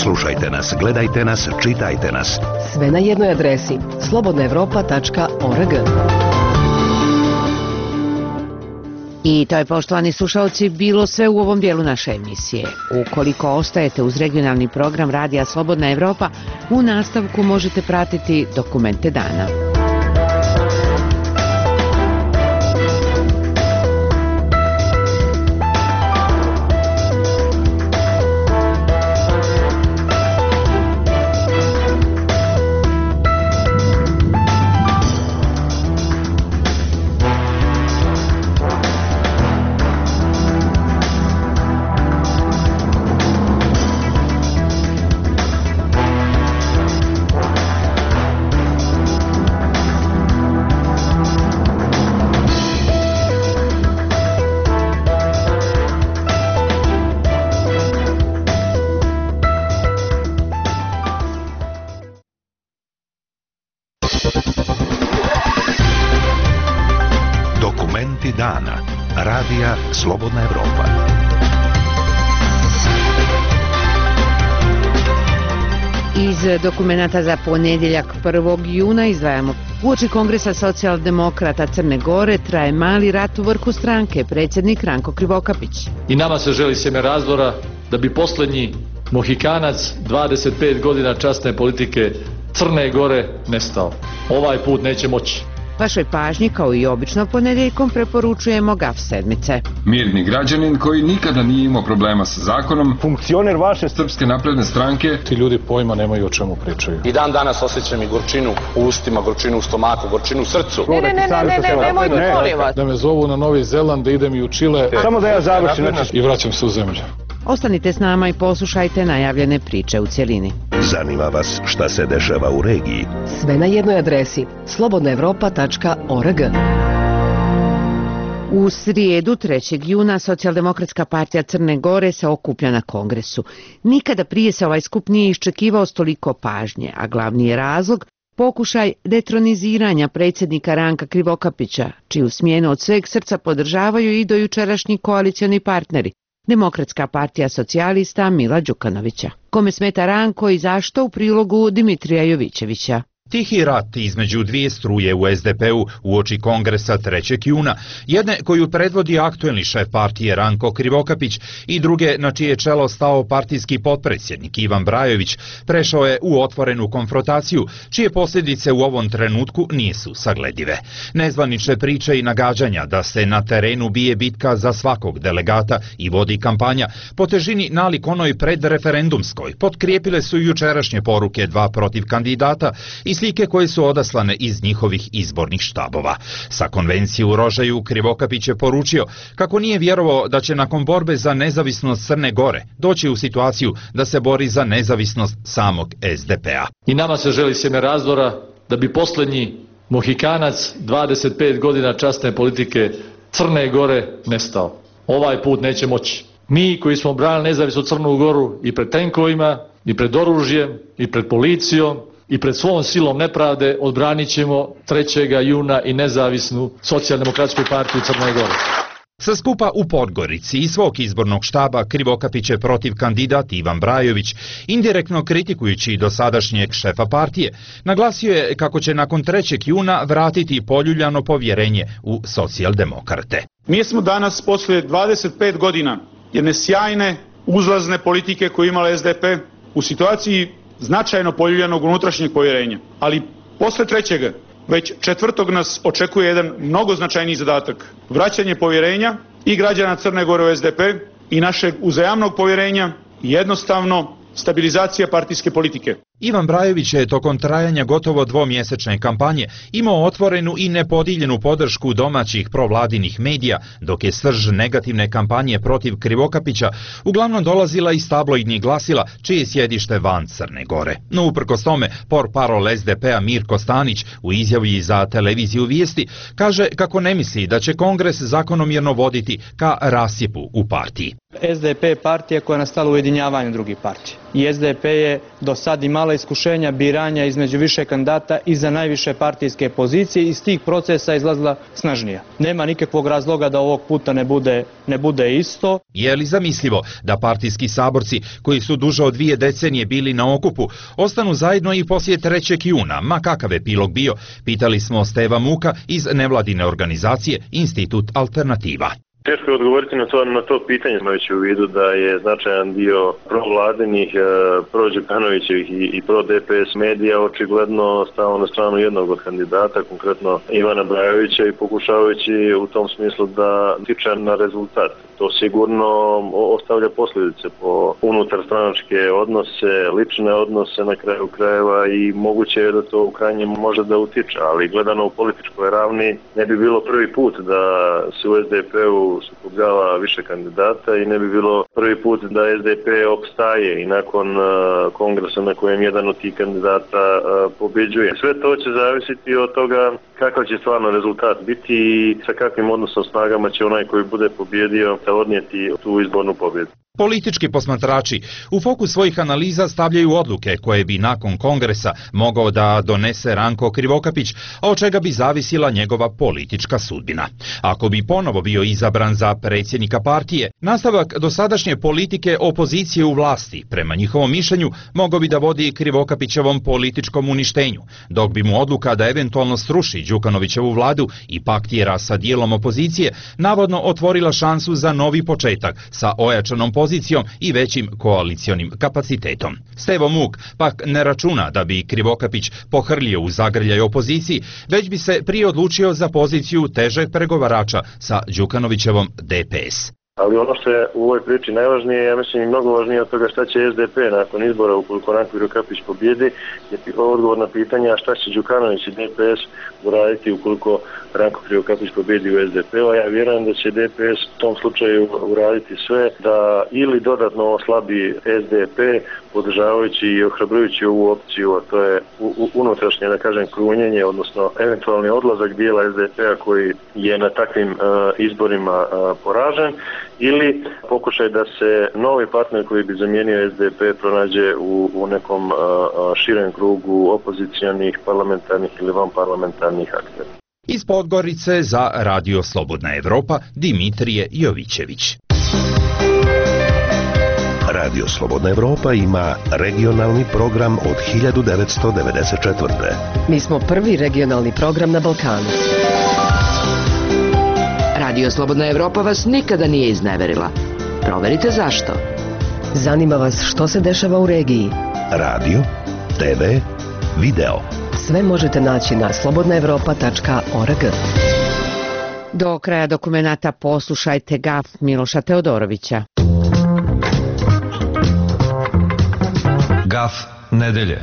Slušajte nas, gledajte nas, čitajte nas. Sve na jednoj adresi slobodna evropa tačka org. I to je, poštovani slušalci, bilo sve u ovom dijelu naše emisije. Ukoliko ostajete uz regionalni program Radija Slobodna Evropa, u nastavku možete pratiti dokumente dana. Dana. Radija Slobodna Evropa. Iz dokumenata za ponedjeljak prvog juna izdvajamo: uoči Kongresa socijaldemokrata Crne Gore traje mali rat u vrhu stranke, predsjednik Ranko Krivokapić. I nama se želi sjeme razdora da bi posljednji Mohikanac dvadeset pet godina časne politike Crne Gore nestao. Ovaj put neće moći. Vašoj pažnji, kao i obično ponedjeljkom, preporučujemo Gaf sedmice. Mirni građanin koji nikada nije imao problema sa zakonom, funkcioner vaše Srpske napredne stranke. Ti ljudi pojma nemaju o čemu pričaju. I dan danas osjećam i gorčinu u ustima, gorčinu u stomaku, gorčinu u srcu. Ne, ne, ne, ne, ne, ne, nemojte, molim vas. Da me zovu na Novi Zeland, da idem i u Čile. Samo da ja završim i vraćam se u zemlju. Ostanite s nama i poslušajte najavljene priče u cjelini. Zanima vas šta se dešava u regiji? Sve na jednoj adresi slobodna evropa tačka org. U srijedu trećeg juna Socijaldemokratska partija Crne Gore se okuplja na kongresu. Nikada prije se ovaj skup nije iščekivao s toliko pažnje, a glavni je razlog pokušaj detroniziranja predsjednika Ranka Krivokapića, čiju smjenu od sveg srca podržavaju i dojučerašnji koalicioni partneri, Demokratska partija socijalista Mila Đukanovića. Kome smeta Ranko i zašto, u prilogu Dimitrija Jovićevića. Tihi rat između dvije struje u es de pe-u uoči kongresa trećeg juna, jedne koju predvodi aktuelni šef partije Ranko Krivokapić i druge na čije čelo stao partijski potpredsjednik Ivan Brajović, prešao je u otvorenu konfrontaciju, čije posljedice u ovom trenutku nisu sagledive. Nezvanične priče i nagađanja da se na terenu bije bitka za svakog delegata i vodi kampanja po težini nalik onoj predreferendumskoj potkrijepile su jučerašnje poruke dva protiv kandidata i slike koje su odaslane iz njihovih izbornih štabova. Sa konvencije u Rožaju Krivokapić je poručio kako nije vjerovao da će nakon borbe za nezavisnost Crne Gore doći u situaciju da se bori za nezavisnost samog es de pe-a. I nama se želi sjeme razdora da bi posljednji Mohikanac dvadeset pet godina časne politike Crne Gore nestao. Ovaj put neće moći. Mi koji smo branili nezavisnu Crnu Goru i pred tenkovima, i pred oružjem, i pred policijom, i pred svom silom nepravde odbranit ćemo trećeg juna i nezavisnu Socijaldemokratsku partiju Crne Gore. Sa skupa u Podgorici i svog izbornog štaba Krivokapić je protiv kandidat Ivan Brajović, indirektno kritikujući dosadašnjeg šefa partije, naglasio je kako će nakon trećeg juna vratiti poljuljano povjerenje u socijaldemokrate. Mi smo danas poslije dvadeset pet godina jedne sjajne uzlazne politike koju imala es de pe u situaciji značajno poljuljanog unutrašnjeg povjerenja. Ali posle trećega, već četvrtog nas očekuje jedan mnogo značajniji zadatak. Vraćanje povjerenja i građana Crne Gore u es de pe i našeg uzajamnog povjerenja i jednostavno stabilizacija partijske politike. Ivan Brajović je tokom trajanja gotovo dvomjesečne kampanje imao otvorenu i nepodijeljenu podršku domaćih provladinih medija, dok je srž negativne kampanje protiv Krivokapića uglavnom dolazila iz tabloidnih glasila, čije je sjedište van Crne Gore. No uprkos tome, portparol es de pe-a Mirko Stanić u izjavi za televiziju Vijesti kaže kako ne misli da će kongres zakonomjerno voditi ka rasjepu u partiji. S D P je partija koja je nastala u ujedinjavanju drugih partija. I S D P je do sad imala iskušenja biranja između više kandidata i za najviše partijske pozicije i iz tih procesa izlazila snažnija. Nema nikakvog razloga da ovog puta ne bude, ne bude isto. Je li zamislivo da partijski saborci koji su duže od dvije decenije bili na okupu ostanu zajedno i poslije trećeg juna, ma kakav epilog bio, pitali smo Steva Muka iz nevladine organizacije Institut Alternativa. Teško je odgovoriti na to, na to pitanje, imajući u vidu da je značajan dio provladinih, pro-Đukanovićevih i, i pro-D P S medija očigledno stao na stranu jednog od kandidata, konkretno Ivana Brajovića, i pokušavajući u tom smislu da tiče na rezultat. To sigurno ostavlja posljedice po unutarstranačke odnose, lične odnose na kraju krajeva i moguće je da to u krajnjem može da utiče, ali gledano u političkoj ravni ne bi bilo prvi put da se u S D P-u sukobljava više kandidata i ne bi bilo prvi put da S D P opstaje i nakon uh, kongresa na kojem jedan od tih kandidata uh, pobjeđuje. Sve to će zavisiti od toga kakav će stvarno rezultat biti i sa kakvim odnosom snagama će onaj koji bude pobjedio da odnijeti tu izbornu pobjedu. Politički posmatrači u fokus svojih analiza stavljaju odluke koje bi nakon kongresa mogao da donese Ranko Krivokapić, a od čega bi zavisila njegova politička sudbina. Ako bi ponovo bio izabran za predsjednika partije, nastavak dosadašnje politike opozicije u vlasti, prema njihovom mišljenju, mogao bi da vodi Krivokapićevom političkom uništenju, dok bi mu odluka da eventualno sruši Đukanovićevu vladu i paktira sa dijelom opozicije navodno otvorila šansu za novi početak sa ojačanom pozicijom i većim koalicionim kapacitetom. Stevo Muk pak ne računa da bi Krivokapić pohrlio u zagrljaj opoziciji, već bi se prije odlučio za poziciju težeg pregovarača sa Đukanovićevom D P S. Ali ono što je u ovoj priči najvažnije, ja mislim i mnogo važnije od toga šta će S D P nakon izbora ukoliko Ranko Krivokapić pobjedi, je odgovor na pitanja šta će Đukanović i D P S uraditi ukoliko Ranko Krivokapić pobjedi u S D P-u. Ja vjerujem da će D P S u tom slučaju uraditi sve da ili dodatno oslabi S D P podržavajući i ohrabrujući ovu opciju, a to je unutrašnje, da kažem, krunjenje, odnosno eventualni odlazak dijela S D P-a koji je na takvim uh, izborima uh, poražen, ili pokušaj da se novi partner koji bi zamijenio S D P pronađe u, u nekom uh, širem krugu opozicijalnih, parlamentarnih ili vanparlamentarnih aktera. Iz Podgorice za Radio Slobodna Evropa Dimitrije Jovićević. Radio Slobodna Evropa ima regionalni program od hiljadu devetsto devedeset četvrte. Mi smo prvi regionalni program na Balkanu. Radio Slobodna Evropa vas nikada nije izneverila. Proverite zašto. Zanima vas što se dešava u regiji. Radio, T V, video. Sve možete naći na slobodna evropa tačka org. Do kraja dokumenata poslušajte Gaf Miloša Teodorovića. Gaf nedelje.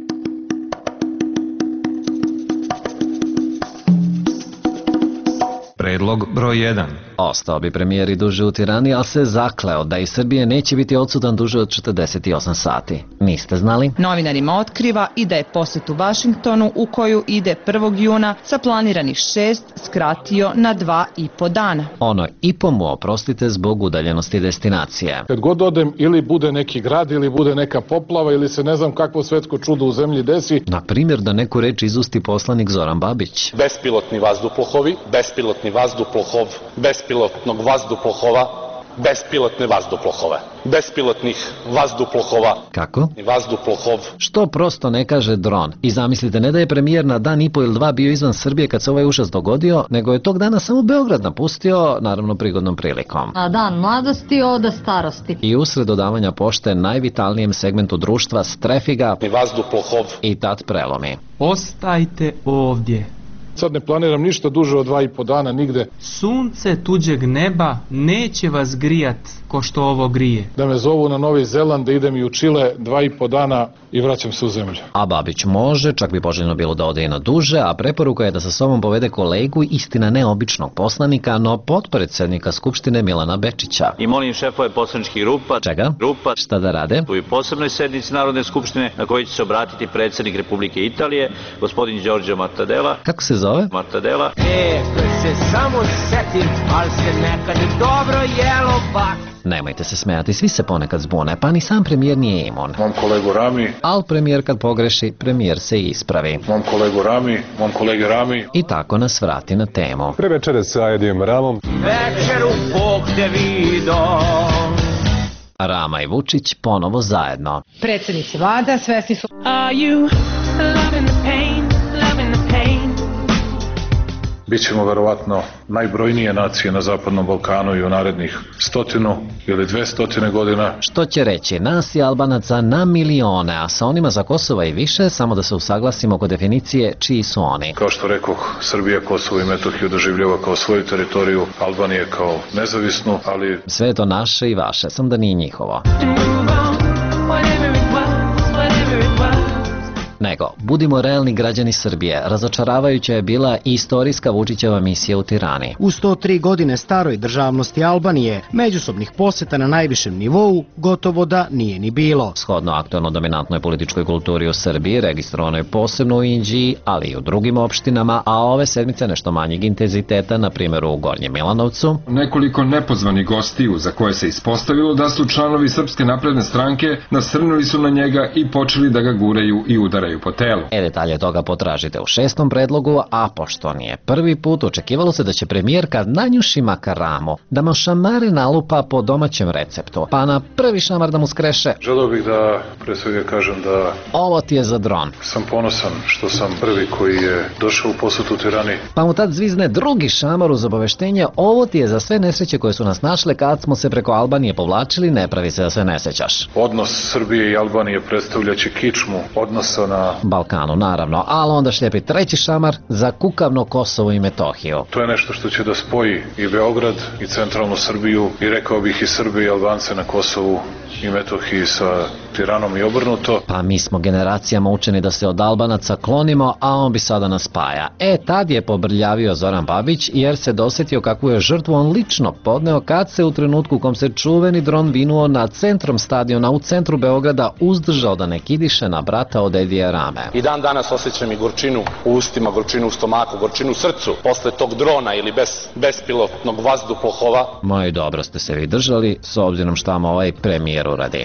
Predlog broj jedan. Ostao bi premijer i duže u Tirani, ali se zakleo da iz Srbije neće biti odsutan duže od četrdeset osam sati. Niste znali? Novinarima otkriva i da je posjet u Vašingtonu, u koju ide prvog juna, sa planiranih šest skratio na dva i po dana. Ono i po mu oprostite zbog udaljenosti destinacije. Kad god odem, ili bude neki grad, ili bude neka poplava, ili se ne znam kakvo svetsko čudo u zemlji desi. Na primjer da neku reč izusti poslanik Zoran Babić. Bespilotni vazduhoplovi, bespilotni vazduhoplov, bespilotnog vazduhoplova, bespilotne vazduhoplove, bespilotnih vazduhoplova. Kako? Vazduhoplov. Što prosto ne kaže dron? I zamislite, ne da je premijer na dan i po ili dva bio izvan Srbije kad se ovaj užas dogodio, nego je tog dana samo Beograd napustio, naravno prigodnom prilikom. A dan mladosti oda starosti. I usred dodavanja pošte najvitalnijem segmentu društva strefi ga vazduhoplov i tad prelomi. Ostajte ovdje. Sad ne planiram ništa duže od dva i po dana nigde. Sunce tuđeg neba neće vas grijat ko što ovo grije. Da me zovu na Novi Zeland, da idem i u Čile dva i po dana i vraćam se u zemlju. A Babić može, čak bi poželjno bilo da ode i na duže, a preporuka je da sa sobom povede kolegu, istina neobičnog poslanika, no potpredsjednika Skupštine Milana Bečića. I molim šefove poslaničkih grupa. Čega? Grupa. Šta da rade? U posebnoj sednici Narodne skupštine na kojoj će se obratiti predsjednik Republike Italije, gospodin Giorgio Mattarella. Kako se zove? Mattarella. E, se samo setim, al se nekad dobro jelo bak. Nemojte se smijati, svi se ponekad zbune, pa ni sam premijer nije imun. Mom kolegu Rami. Al premijer kad pogreši, premijer se ispravi. Mom kolegu Rami, mom kolege Rami. I tako nas vrati na temu. Pre večere sa Edijem Ramom. Večeru Bog te vido. Rama i Vučić ponovo zajedno. Predsjednici vlada svesni su... Are you loving the pain, loving the pain? Bićemo verovatno najbrojnije nacije na Zapadnom Balkanu i u narednih stotinu ili dve stotine godina. Što će reći, nas i Albanaca na milione, a sa onima za Kosova i više, samo da se usaglasimo oko definicije čiji su oni. Kao što rekoh, Srbija Kosovo i Metohiju doživljava kao svoju teritoriju, Albanije kao nezavisnu, ali... Sve je to naše i vaše, sam da nije njihovo. Nego, budimo realni građani Srbije, razočaravajuća je bila i istorijska Vučićeva misija u Tirani. U sto tri godine staroj državnosti Albanije, međusobnih poseta na najvišem nivou gotovo da nije ni bilo. Shodno aktualno dominantnoj političkoj kulturi u Srbiji, registrovano je posebno u Inđiji, ali i u drugim opštinama, a ove sedmice nešto manjeg intenziteta, na primjer u Gornjem Milanovcu. Nekoliko nepozvanih gostiju za koje se ispostavilo da su članovi Srpske napredne stranke nasrnuli su na njega i počeli da ga guraju i udaraju po telu. E, detalje toga potražite u šestom predlogu, a pošto nije prvi put, očekivalo se da će premijerka nanjuši makar Ramu, da mu šamare nalupa po domaćem receptu, pa na prvi šamar da mu skreše. Želeo bih da pre svega kažem da... Ovo ti je za dron. Sam ponosan što sam prvi koji je došao u posetu Tirani. Pa mu tad zvizne drugi šamar uz obaveštenje, ovo ti je za sve nesreće koje su nas našle kad smo se preko Albanije povlačili, ne pravi se da se ne sećaš. Odnos Srbije i Albanije predstavljaće kičmu odnosa na Balkanu, naravno, ali onda šljepi treći šamar za kukavno Kosovo i Metohiju. To je nešto što će da spoji i Beograd i centralnu Srbiju i rekao bih i Srbije i Albance na Kosovu i Metohiji sa Tiranom i obrnuto. Pa mi smo generacijama učeni da se od Albanaca klonimo, a on bi sada nas spaja. E, tad je pobrljavio Zoran Babić jer se dosjetio kakvu je žrtvu on lično podneo kad se u trenutku u kom se čuveni dron vinuo nad centrom stadiona u centru Beograda uzdržao da ne kidiše na brata od Edija Rame. I dan danas osjećam i gorčinu u ustima, gorčinu u stomaku, gorčinu u srcu posle tog drona ili bez, bespilotnog vazduhoplova. Moji dobro ste se vi držali, s obzirom šta vam ovaj premijer uradi.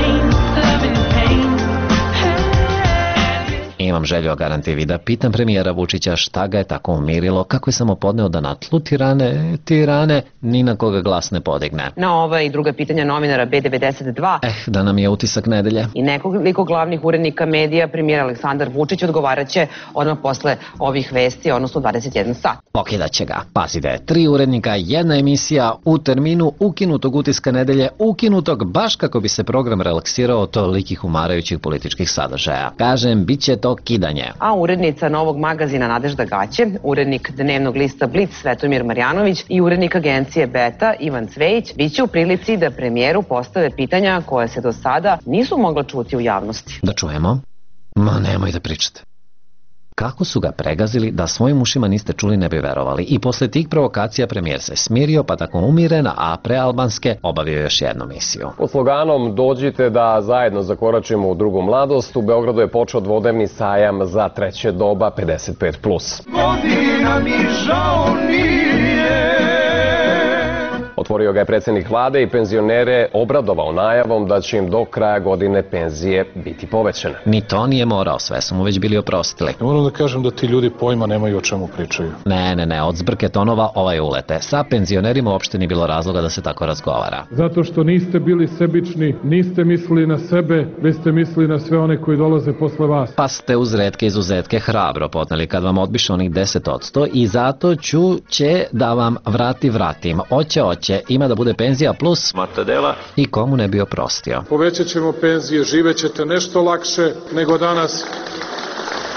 Imam želju o garantivi da pitam premijera Vučića šta ga je tako umirilo, kako je samo podneo da na tlu Tirane, Tirane, ni na koga glas ne podigne. Na ova i druga pitanja novinara B devedeset dva Eh, da nam je utisak nedelje. I nekoliko glavnih urednika medija, premijer Aleksandar Vučić odgovaraće odmah posle ovih vesti, odnosno dvadeset jedan sat. Pokidaće ga. Pazite, tri urednika, jedna emisija u terminu ukinutog utiska nedelje, ukinutog baš kako bi se program relaksirao od tolikih umarajućih političkih sadržaja. Kažem, bit će to kidanje. A urednica Novog magazina Nadežda Gaće, urednik dnevnog lista Blic Svetomir Marjanović i urednik agencije Beta Ivan Cvejić biće u prilici da premijeru postave pitanja koje se do sada nisu mogla čuti u javnosti. Da čujemo? Ma nemoj da pričate. Kako su ga pregazili da svojim ušima niste čuli ne bi verovali. I posle tih provokacija premijer se smirio pa tako umirena, a pre albanske obavio još jednu misiju. Pod sloganom dođite da zajedno zakoračimo u drugu mladost, u Beogradu je počeo dvodnevni sajam za treće doba pedeset pet plus. Godina mi žao nije. Otvorio ga je predsjednik vlade i penzionere obradovao najavom da će im do kraja godine penzije biti povećane. Ni to nije morao, sve su mu već bili oprostili. Moram da kažem da ti ljudi pojma nemaju o čemu pričaju. Ne, ne, ne, od zbrke tonova ovaj ulete. Sa penzionerima uopšte nije bilo razloga da se tako razgovara. Zato što niste bili sebični, niste mislili na sebe, već ste mislili na sve one koji dolaze posle vas. Pa ste uz retke izuzetke hrabro potneli kad vam odbiše onih deset odsto i zato ću će da vam vrati vratim. Oće, oće. Ima da bude penzija plus Matadela i komu ne bi oprostio. Povećat ćemo penzije, živećete nešto lakše nego danas.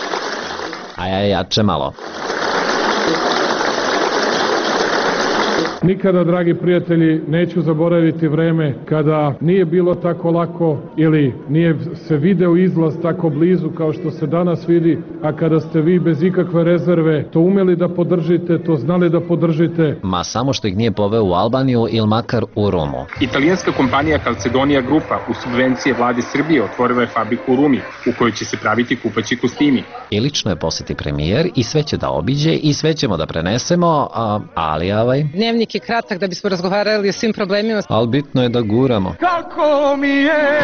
Aj, aj, jače malo. Nikada, dragi prijatelji, neću zaboraviti vreme kada nije bilo tako lako ili nije se video izlaz tako blizu kao što se danas vidi, a kada ste vi bez ikakve rezerve to umeli da podržite, to znali da podržite. Ma samo što ih nije poveo u Albaniju ili makar u Rumu. Italijanska kompanija Calcedonia Grupa u subvencije vlade Srbije otvorila je fabriku u Rumi u kojoj će se praviti kupaći kostimi. I lično je posjeti premijer i sve će da obiđe i sve ćemo da prenesemo, a, ali ovaj... Dnevnik je kratak da bismo razgovarali o svim problemima. Ali bitno je da guramo. Kako mi je?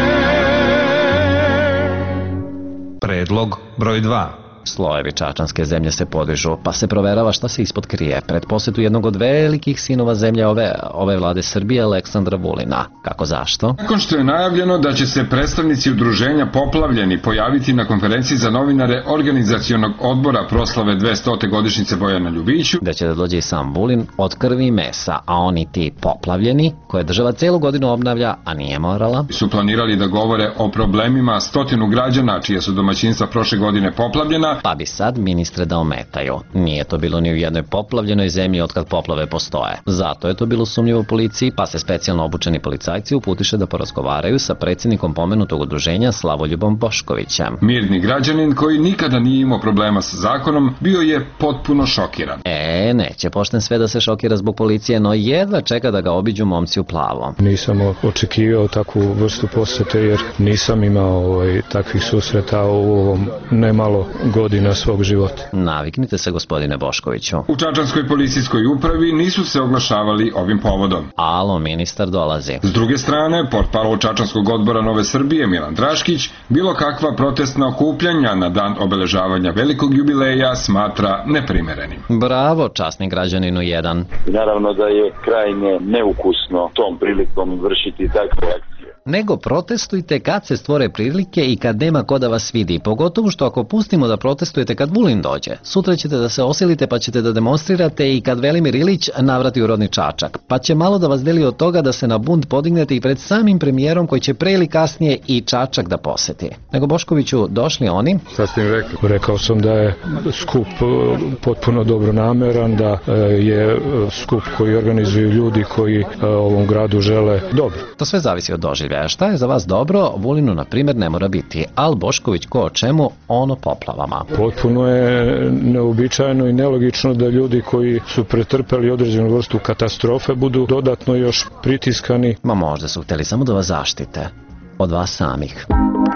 Predlog broj dva. Slojevi čačanske zemlje se podižu, pa se proverava šta se ispod krije pred posjetu jednog od velikih sinova zemlje ove, ove vlade Srbije, Aleksandra Vulina. Kako zašto? Nakon što je najavljeno da će se predstavnici udruženja Poplavljeni pojaviti na konferenciji za novinare organizacionog odbora proslave dvestote godišnjice Bojana Ljubiću, da će da dođe i sam Vulin od krvi i mesa, a oni ti poplavljeni, koje država celu godinu obnavlja, a nije morala, su planirali da govore o problemima stotinu građana čije su domaćinstva prošle godine poplavljena, pa bi sad ministre da ometaju. Nije to bilo ni u jednoj poplavljenoj zemlji otkad poplave postoje. Zato je to bilo sumnjivo u policiji, pa se specijalno obučeni policajci uputiše da porazgovaraju sa predsjednikom pomenutog udruženja Slavoljubom Boškovićem. Mirni građanin koji nikada nije imao problema sa zakonom bio je potpuno šokiran. E, neće pošten sve da se šokira zbog policije, no jedva čeka da ga obiđu momci u plavom. Nisam očekivao takvu vrstu posjete jer nisam imao ovaj, takvih susreta u ovom nemalo godina svog života. Naviknite se, gospodine Boškoviću. U čačanskoj policijskoj upravi nisu se oglašavali ovim povodom. Alo, ministar dolazi. S druge strane, portparol Čačanskog odbora Nove Srbije Milan Draškić bilo kakva protestna okupljanja na dan obeležavanja velikog jubileja smatra neprimerenim. Bravo, časni građaninu jedan. Naravno da je krajnje neukusno tom prilikom vršiti takve akcije. Nego protestujte kad se stvore prilike i kad nema ko da vas vidi. Pogotovo što ako pustimo da protestujete kad Vulin dođe. Sutra ćete da se osilite pa ćete da demonstrirate i kad Velimir Ilić navrati u rodni Čačak. Pa će malo da vas deli od toga da se na bunt podignete i pred samim premijerom koji će pre ili kasnije i Čačak da poseti. Nego Boškoviću, došli oni? Šta ste im rekli? Rekao sam da je skup potpuno dobronameran, da je skup koji organizuju ljudi koji ovom gradu žele dobro. To sve zavisi od doživlja. Šta je za vas dobro, Vulinu na primjer ne mora biti, ali Bošković ko o čemu, ono poplavama. Potpuno je neobičajno i nelogično da ljudi koji su pretrpeli određenu vrstu katastrofe budu dodatno još pritiskani. Ma možda su htjeli samo da vas zaštite od vas samih.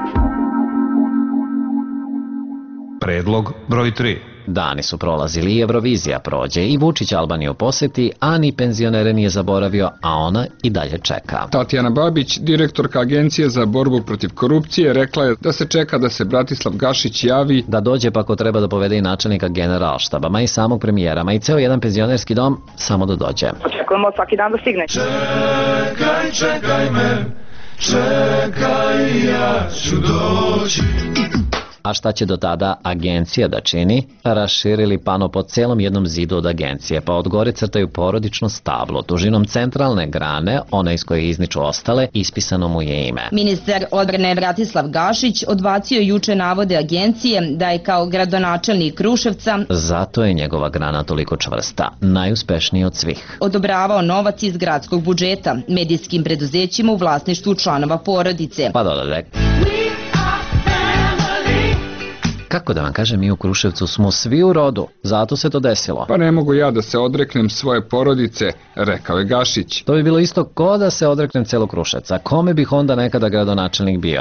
Predlog broj tri. Dani su prolazili i Eurovizija prođe i Vučić Albaniju posjeti, a ni penzionere nije zaboravio, a ona i dalje čeka. Tatjana Babić, direktorka Agencije za borbu protiv korupcije, rekla je da se čeka da se Bratislav Gašić javi, da dođe pa ako treba da povede i načelnika generalštaba, ma i samog premijera, ma i ceo jedan penzionerski dom, samo da dođe. Očekujemo svaki dan da stigne. Čekaj, čekaj me, čekaj, ja ću doći. A šta će do tada agencija da čini? Raširili pano po celom jednom zidu od agencije, pa od gore crtaju porodično stablo, dužinom centralne grane, ona iz koje izniču ostale, ispisano mu je ime. Ministar odbrane Bratislav Gašić odbacio juče navode agencije da je kao gradonačelnik Kruševca, zato je njegova grana toliko čvrsta, najuspešniji od svih, odobravao novac iz gradskog budžeta medijskim preduzećima u vlasništvu članova porodice. Pa dodade. Kako da vam kažem, mi u Kruševcu smo svi u rodu, zato se to desilo. Pa ne mogu ja da se odreknem svoje porodice, rekao je Gašić. To bi bilo isto ko da se odreknem celog Kruševca. Kome bih onda nekada gradonačelnik bio?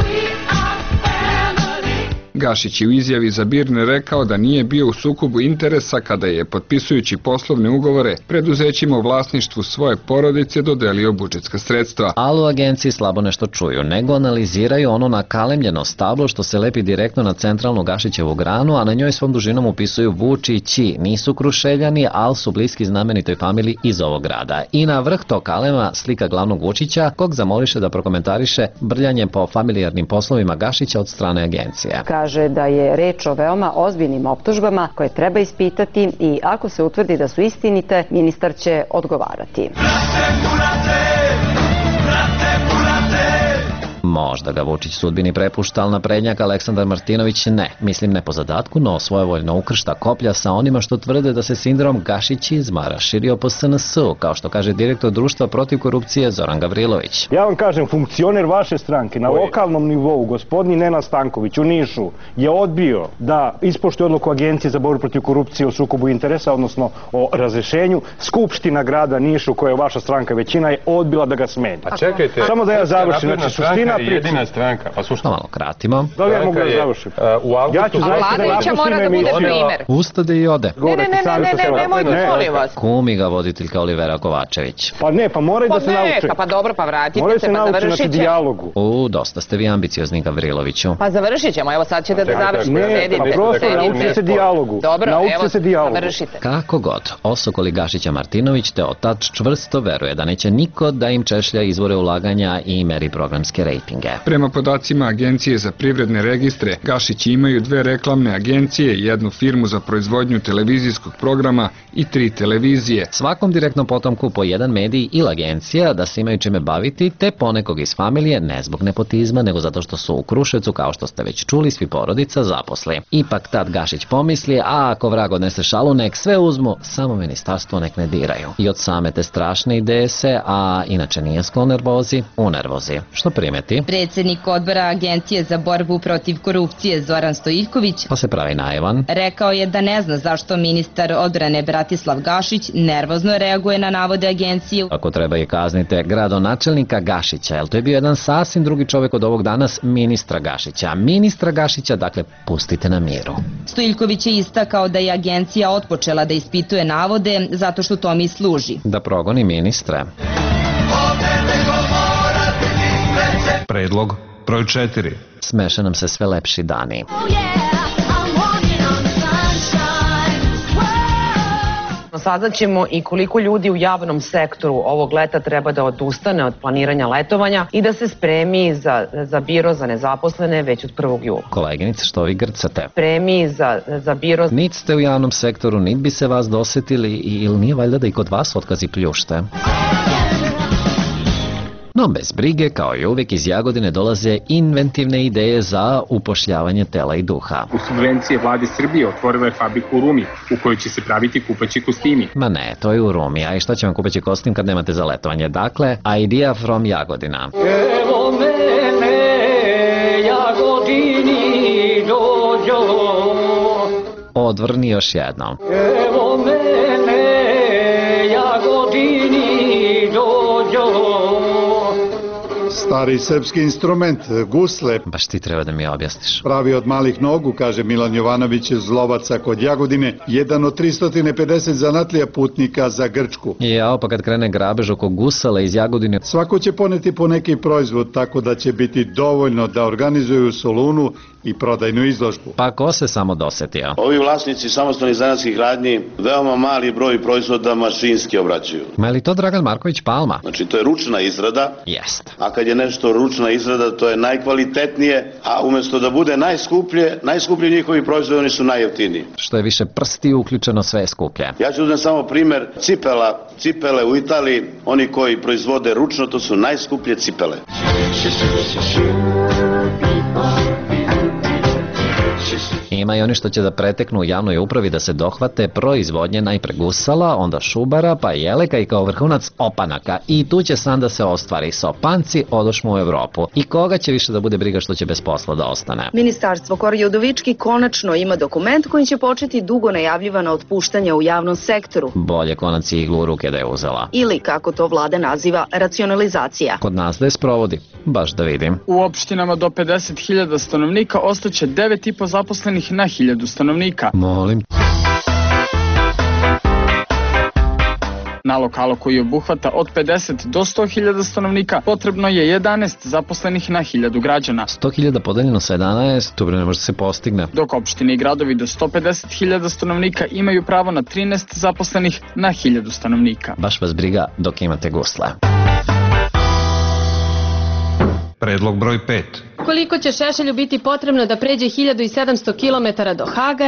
Gašić je u izjavi za Birne rekao da nije bio u sukobu interesa kada je, potpisujući poslovne ugovore, preduzećima u vlasništvu svoje porodice dodelio budžetska sredstva. Ali u agenciji slabo nešto čuju, nego analiziraju ono nakalemljeno stablo što se lepi direktno na centralnu Gašićevu granu, a na njoj svom dužinom upisuju Vučići. Nisu Kruševljani, ali su bliski znamenitoj familiji iz ovog grada. I na vrh tog kalema slika glavnog Vučića, kog zamoliše da prokomentariše brljanje po familijarnim poslovima Gašića od strane agencije. Kaže da je reč o veoma ozbiljnim optužbama koje treba ispitati i ako se utvrdi da su istinite, ministar će odgovarati. Možda ga Vučić sudbini prepušta, ali naprednjak Aleksandar Martinović ne. Mislim ne po zadatku, no svojevoljno ukršta koplja sa onima što tvrde da se sindrom gašićizma raširio po S N S-u, kao što kaže direktor društva protiv korupcije Zoran Gavrilović. Ja vam kažem, funkcioner vaše stranke na lokalnom nivou, gospodin Nenad Stanković u Nišu, je odbio da ispoštuje odluku Agencije za borbu protiv korupcije o sukobu interesa, odnosno o razrešenju. Skupština grada Niša, u kojoj je vaša stranka većina, je odbila da ga smeni. A čekajte, samo da ja završim, znači suština priče. Jedina stranka, pa suština. Malo kratimo. Da li ja mogu da završim? Ja ću zaista da napustim emisiju. Ustade i ode. Ne, ne, ne, ne, ne, ne, nemojte, molim vas. Kumi ga voditeljka Olivera Kovačević. Pa ne, pa moraju da se nauče. Pa dobro, pa vratite se, pa završit ćemo. U, dosta ste vi ambiciozni, Gavriloviću. Pa završit ćemo, evo sad ćete da završite. Ne, pa prosto naučite se dijalogu. Dobro, evo, dijalogu. završite. Kako god, osokoli Gašića Martinović te otač čvrsto veruje da neće niko da im češlja izvore ulaganja i meri programske rejtinge. Prema podacima Agencije za privredne registre, Gašići imaju dve reklamne agencije, jednu firmu za proizvodnju televizijskog programa i tri televizije. Svakom direktnom potomku po jedan medij ili agencija da se imaju čime baviti, te ponekog iz familije, ne zbog nepotizma, nego zato što su u Kruševcu, kao što ste već čuli, svi porodica zaposli. Ipak tad Gašić pomisli, a ako vrag odnese šalu, nek sve uzmu, samo ministarstvo nek ne diraju. I od same te strašne ideje se, a inače nije sklon nervozi, u nervozi. Što primeti? Predsjednik odbora Agencije za borbu protiv korupcije Zoran Stojiljković pa se pravi naivan. Rekao je da ne zna zašto ministar odbrane Bratislav Gašić nervozno reaguje na navode agencije. Ako treba je kaznite gradonačelnika Gašića, jer to je bio jedan sasvim drugi čovjek od ovog danas, ministra Gašića. Ministra Gašića, dakle, pustite na miru. Stojiljković je istakao da je agencija otpočela da ispituje navode zato što to mi služi. Da progoni ministre. Predlog broj četiri. Smeša nam se sve lepši dani. Saznaćemo i koliko ljudi u javnom sektoru ovog leta treba da odustane od planiranja letovanja i da se spremi za, za biro za nezaposlene već od prvog jula. Koleginice, što vi grcate? Spremi za, za biro... Nit ste u javnom sektoru, nit bi se vas dosetili, ili nije valjda da i kod vas otkazi pljušte? No bez brige, kao i uvijek, iz Jagodine dolaze inventivne ideje za upošljavanje tela i duha. U subvencije vlade Srbije otvorila je fabriku u Rumi u kojoj će se praviti kupaći kostimi. Ma ne, to je u Rumi, a i šta će vam kupaći kostim kad nemate za letovanje? Dakle, idea from Jagodina. Evo mene, Jagodini dođo. Odvrni još jednom. Evo mene, Jagodini dođo. Stari srpski instrument, gusle. Baš ti treba da mi objasniš. Pravi od malih nogu, kaže Milan Jovanović iz Lovaca kod Jagodine, jedan od tristo pedeset zanatlija putnika za Grčku. Jao, pa kad krene grabež oko gusala iz Jagodine... Svako će poneti po neki proizvod, tako da će biti dovoljno da organizuju Solunu i prodajnu izložbu. Pa ko se samo dosetio? Ovi vlasnici samostalnih zanatskih radnji veoma mali broj proizvoda mašinski obraćaju. Ma je li to Dragan Marković Palma? Znači to je ručna izrada. Jest. A kad je nešto ručna izrada, to je najkvalitetnije, a umjesto da bude najskuplje, najskuplji njihovi proizvodi, oni su najjeftiniji. Što je više prsti uključeno, sve je skuplje. Ja ću uzeti samo primjer cipela. Cipele u Italiji, oni koji proizvode ručno, to su najskuplje cipele. Ima i oni što će da preteknu u javnoj upravi da se dohvate proizvodnje najpre gusala, onda šubara, pa jeleka i kao vrhunac opanaka. I tu će sam da se ostvari. Sopanci odošmo u Evropu. I koga će više da bude briga što će bez posla da ostane? Ministarstvo Kori Udovički konačno ima dokument kojim će početi dugo najavljivana otpuštanja u javnom sektoru. Bolje konac i iglu u ruke da je uzela. Ili, kako to vlada naziva, racionalizacija. Kod nas da je sprovodi. Baš da vidim. U opštinama do pedeset hiljada stanovnika ostaće devet i po zaposlenih na hiljadu stanovnika. Molim. Na lokalu koji obuhvata od pedeset do sto hiljada stanovnika potrebno je jedanaest zaposlenih na hiljadu građana. sto hiljada podeljeno sa jedanaest, to ne može se postigne. Dok opštine i gradovi do sto pedeset hiljada stanovnika imaju pravo na trinaest zaposlenih na hiljadu stanovnika. Baš vas briga dok imate gusle. Predlog broj pet. Koliko će Šešelju biti potrebno da pređe hiljadu sedamsto kilometara do Haga?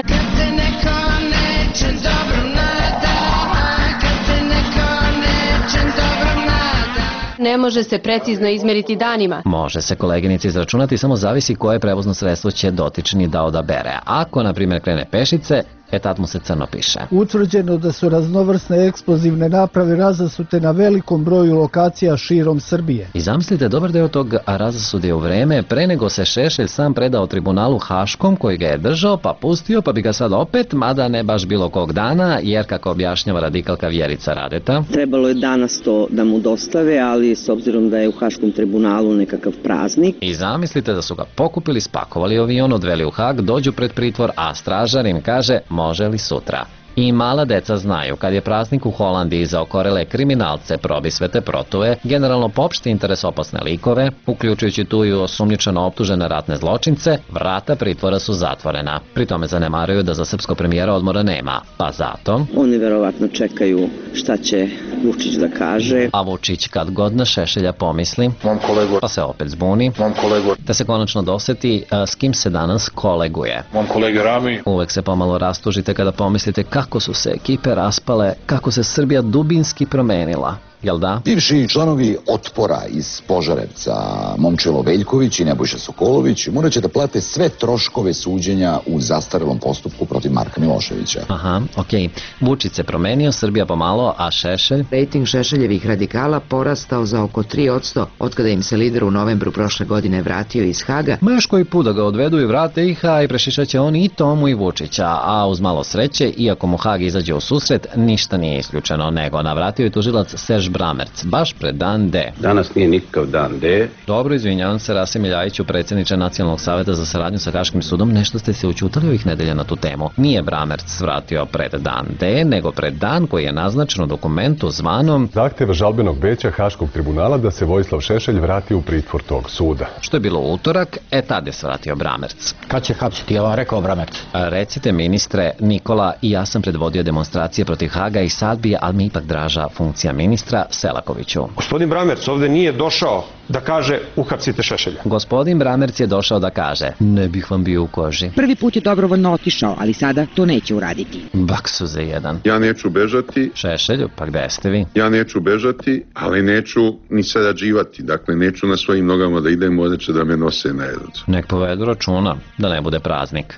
ne može se precizno izmeriti danima. Može se, koleginici, izračunati, samo zavisi koje prevozno sredstvo će dotični da odabere. Ako, na primjer, krene pešice, e tad mu se crno piše. Utvrđeno da su raznovrsne eksplozivne naprave razasute na velikom broju lokacija širom Srbije. I zamislite, dobar deo tog razasud je u vreme pre nego se Šešelj sam predao tribunalu Haškom koji ga je držao pa pustio, pa bi ga sad opet, mada ne baš bilo kog dana, jer kako objašnjava radikalka Vjerica Radeta. Trebalo je danas to da mu dostave, ali s obzirom da je u Haškom tribunalu nekakav praznik. I zamislite da su ga pokupili, spakovali avion, odveli u Hag, dođu pred pritvor, a stražar im kaže može li sutra. I mala deca znaju, kad je praznik u Holandiji za okorele kriminalce, probisvete, protuve, generalno popšti interes opasne likove, uključujući tu i osumnjičeno optužene ratne zločince, vrata pritvora su zatvorena. Pri tome zanemaruju da za srpskog premijera odmora nema, pa zato... Oni verovatno čekaju šta će Vučić da kaže. A Vučić kad god na Šešelja pomisli, pa se opet zbuni, da se konačno doseti a, s kim se danas koleguje. Mom kolege Rami. Uvek se pomalo rastužite kada pomislite kako su se ekipe raspale, kako se Srbija dubinski promenila. Jel da? Bivši članovi Otpora iz Požarevca, Momčilo Veljković i Nebojša Sokolović, morat će da plate sve troškove suđenja u zastarelom postupku protiv Marka Miloševića. Aha, okej. Vučić se promenio, Srbija pomalo, a Šešelj? Rejting Šešeljevih radikala porastao za oko tri posto otkada im se lider u novembru prošle godine vratio iz Haga. Ma još koji put da ga odvedu i vrate ih, a i prešišat će oni i Tomu i Vučića, a uz malo sreće, iako mu Hag izađe u susret, ništa nije isključeno, nego navratio je tužilac Serž Bramerc, baš pred dan D. Danas nije nikakav dan D. Dobro, izvinjavam se, Rasim Iljajiću, predsjedniče Nacionalnog saveta za saradnju sa Haškim sudom, nešto ste se učutali ovih nedelja na tu temu. Nije Bramerc vratio pred dan D, nego pred dan koji je naznačen u dokumentu zvanom zahtjeva žalbenog veća Haškog tribunala da se Vojislav Šešelj vrati u pritvor tog suda. Što je bilo utorak, e tad je svratio Bramerc. Kad će hapsiti, je rekao Bramerc? Recite, ministre, Nikola i ja sam predvodio demonstracije protiv Haga i sad bi, ali mi ipak draža funkcija ministra, Selakoviću. Gospodin Bramerc ovde nije došao da kaže uhapsite Šešelja. Gospodin Bramerc je došao da kaže ne bih vam bio u koži. Prvi put je dobrovoljno otišao, ali sada to neće uraditi. Baksuze jedan. Ja neću bežati. Šešelju, pa gde ste vi? Ja neću bežati, ali neću ni sarađivati. Dakle, neću na svojim nogama da idem, odeće da me nose na jedac. Nek povedu računa da ne bude praznik.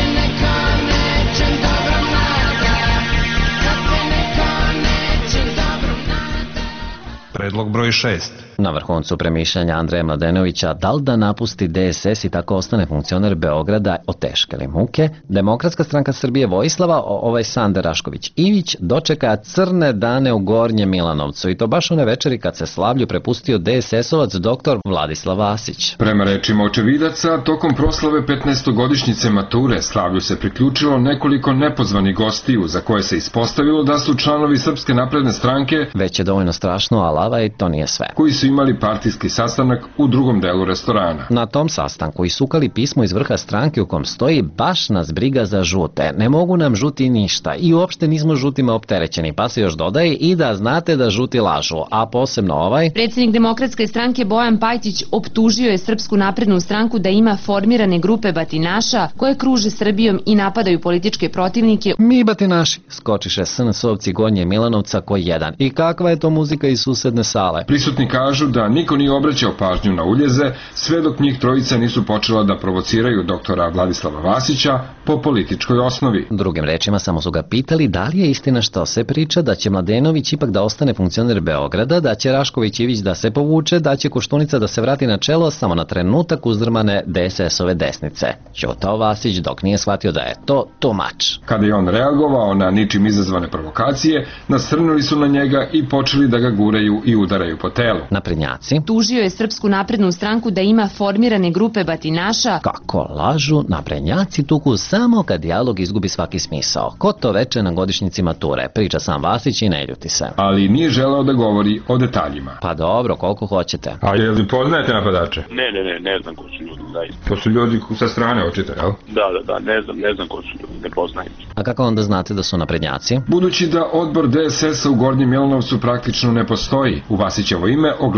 Predlog broj šest. Na vrhuncu premišljanja Andreja Mladenovića, da li da napusti D S S i tako ostane funkcioner Beograda oteškele muke, Demokratska stranka Srbije Vojislava, ovaj Sande Rašković-Ivić, dočeka crne dane u Gornjem Milanovcu i to baš one večeri kad se slavlju prepustio D S S-ovac doktor Vladislav Vasić. Prema rečima očevidaca, tokom proslave petnaestogodišnjice mature slavlju se priključilo nekoliko nepozvanih gostiju za koje se ispostavilo da su članovi Srpske napredne stranke, već je dovoljno strašno, a lava i to nije sve, koji su imali partijski sastanak u drugom delu restorana. Na tom sastanku isukali pismo iz vrha stranke u kom stoji baš nas briga za žute, ne mogu nam žuti ništa i uopšte nismo žutima opterećeni, pa se još dodaje i da znate da žuti lažu, a posebno ovaj. Predsjednik Demokratske stranke Bojan Pajtić optužio je Srpsku naprednu stranku da ima formirane grupe batinaša koje kruže Srbijom i napadaju političke protivnike. Mi batinaši, skočiše S N S-ovci Gornje Milanovca ko jedan. I kakva je to muzika iz susedne sale? Prisutni kažu da niko nije obraćao pažnju na uljeze, sve dok njih trojica nisu počela da provociraju doktora Vladislava Vasića po političkoj osnovi. Drugim rečima, samo su ga pitali da li je istina što se priča, da će Mladenović ipak da ostane funkcioner Beograda, da će Rašković-Ivić da se povuče, da će Koštunica da se vrati na čelo samo na trenutak uzdrmane D S S-ove desnice. Ćutao Vasić dok nije shvatio da je to too much. Kada je on reagovao na ničim izazvane provokacije, nasrnuli su na njega i počeli da ga guraju i udaraju po telu. Naprednjaci tužio je Srpsku naprednu stranku da ima formirane grupe batinaša. Kako lažu, naprednjaci tuku samo kad dijalog izgubi svaki smisao. Ko to veče na godišnjici mature, priča sam Vasić i ne ljuti se. Ali nije želeo da govori o detaljima. Pa dobro, koliko hoćete. A je li poznajete napadače? Ne, ne, ne, ne znam ko su ljudi, zaista. To su ljudi sa strane očito, jel? Da, da, da, ne znam, ne znam ko su ljudi, ne poznajem. A kako onda znate da su naprednjaci? Budući da odbor D S S-a u Gornjem Milanovcu praktično ne postoji, u Vasićevo ime oglasio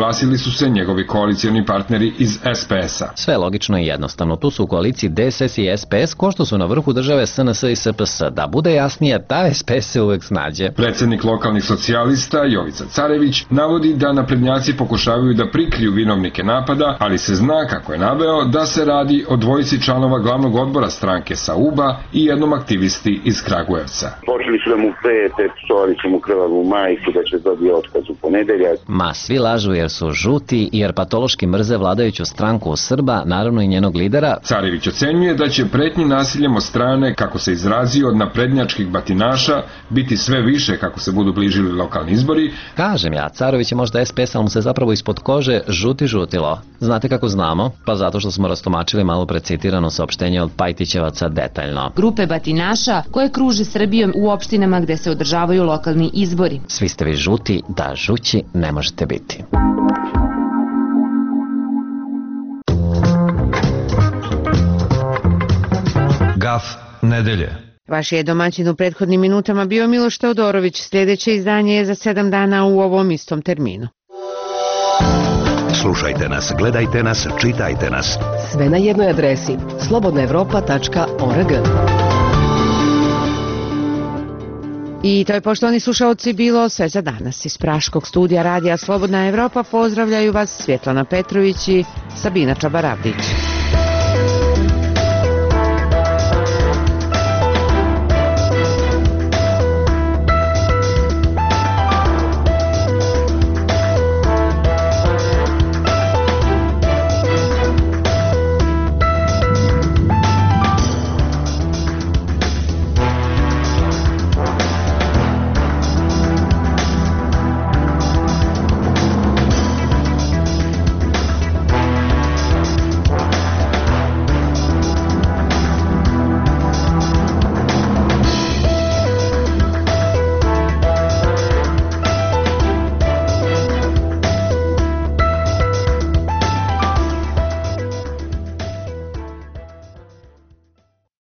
oglasili su se njegovi koalicioni partneri iz S P S-a. Sve logično i jednostavno. Tu su u koaliciji D S S i S P S, ko što su na vrhu države S N S i S P S. Da bude jasnije, ta S P S se uvek snađe. Predsednik lokalnih socijalista Jovica Carević navodi da naprednjaci pokušavaju da prikriju vinovnike napada, ali se zna, kako je naveo, da se radi o dvojici članova glavnog odbora stranke sa U B A i jednom aktivisti iz Kragujevca. Počeli su da mu prete, psovali su mu krvavu majku da će dobiti otkaz u ponedeljak. Ma, svi lažu jer su žuti i jer patološki mrze vladajuću stranku Srba, naravno i njenog lidera. Carević ocenjuje da će pretnji nasiljem od strane, kako se izrazio, od naprednjačkih batinaša biti sve više kako se budu bližili lokalni izbori. Kažem ja, Carević je možda S P S, ali mu se zapravo ispod kože žuti žutilo. Znate kako znamo? Pa zato što smo rastomačili malo precitirano saopštenje od Pajtićevaca detaljno. Grupe batinaša koje kruže Srbijom u opštinama gde se održavaju lokalni izbori. Svi ste vi žuti, da žući ne možete biti. Gaf nedelje. Vaš je domaćin u prethodnim minutama bio Miloš Teodorović. Sljedeće izdanje je za sedam dana u ovom istom terminu. Slušajte nas, gledajte nas, čitajte nas. Sve na jednoj adresi slobodna evropa tačka org. I to je, poštovani slušalci, bilo sve za danas. Iz Praškog studija radija Slobodna Evropa pozdravljaju vas Svjetlana Petrović i Sabina Čabaravdić.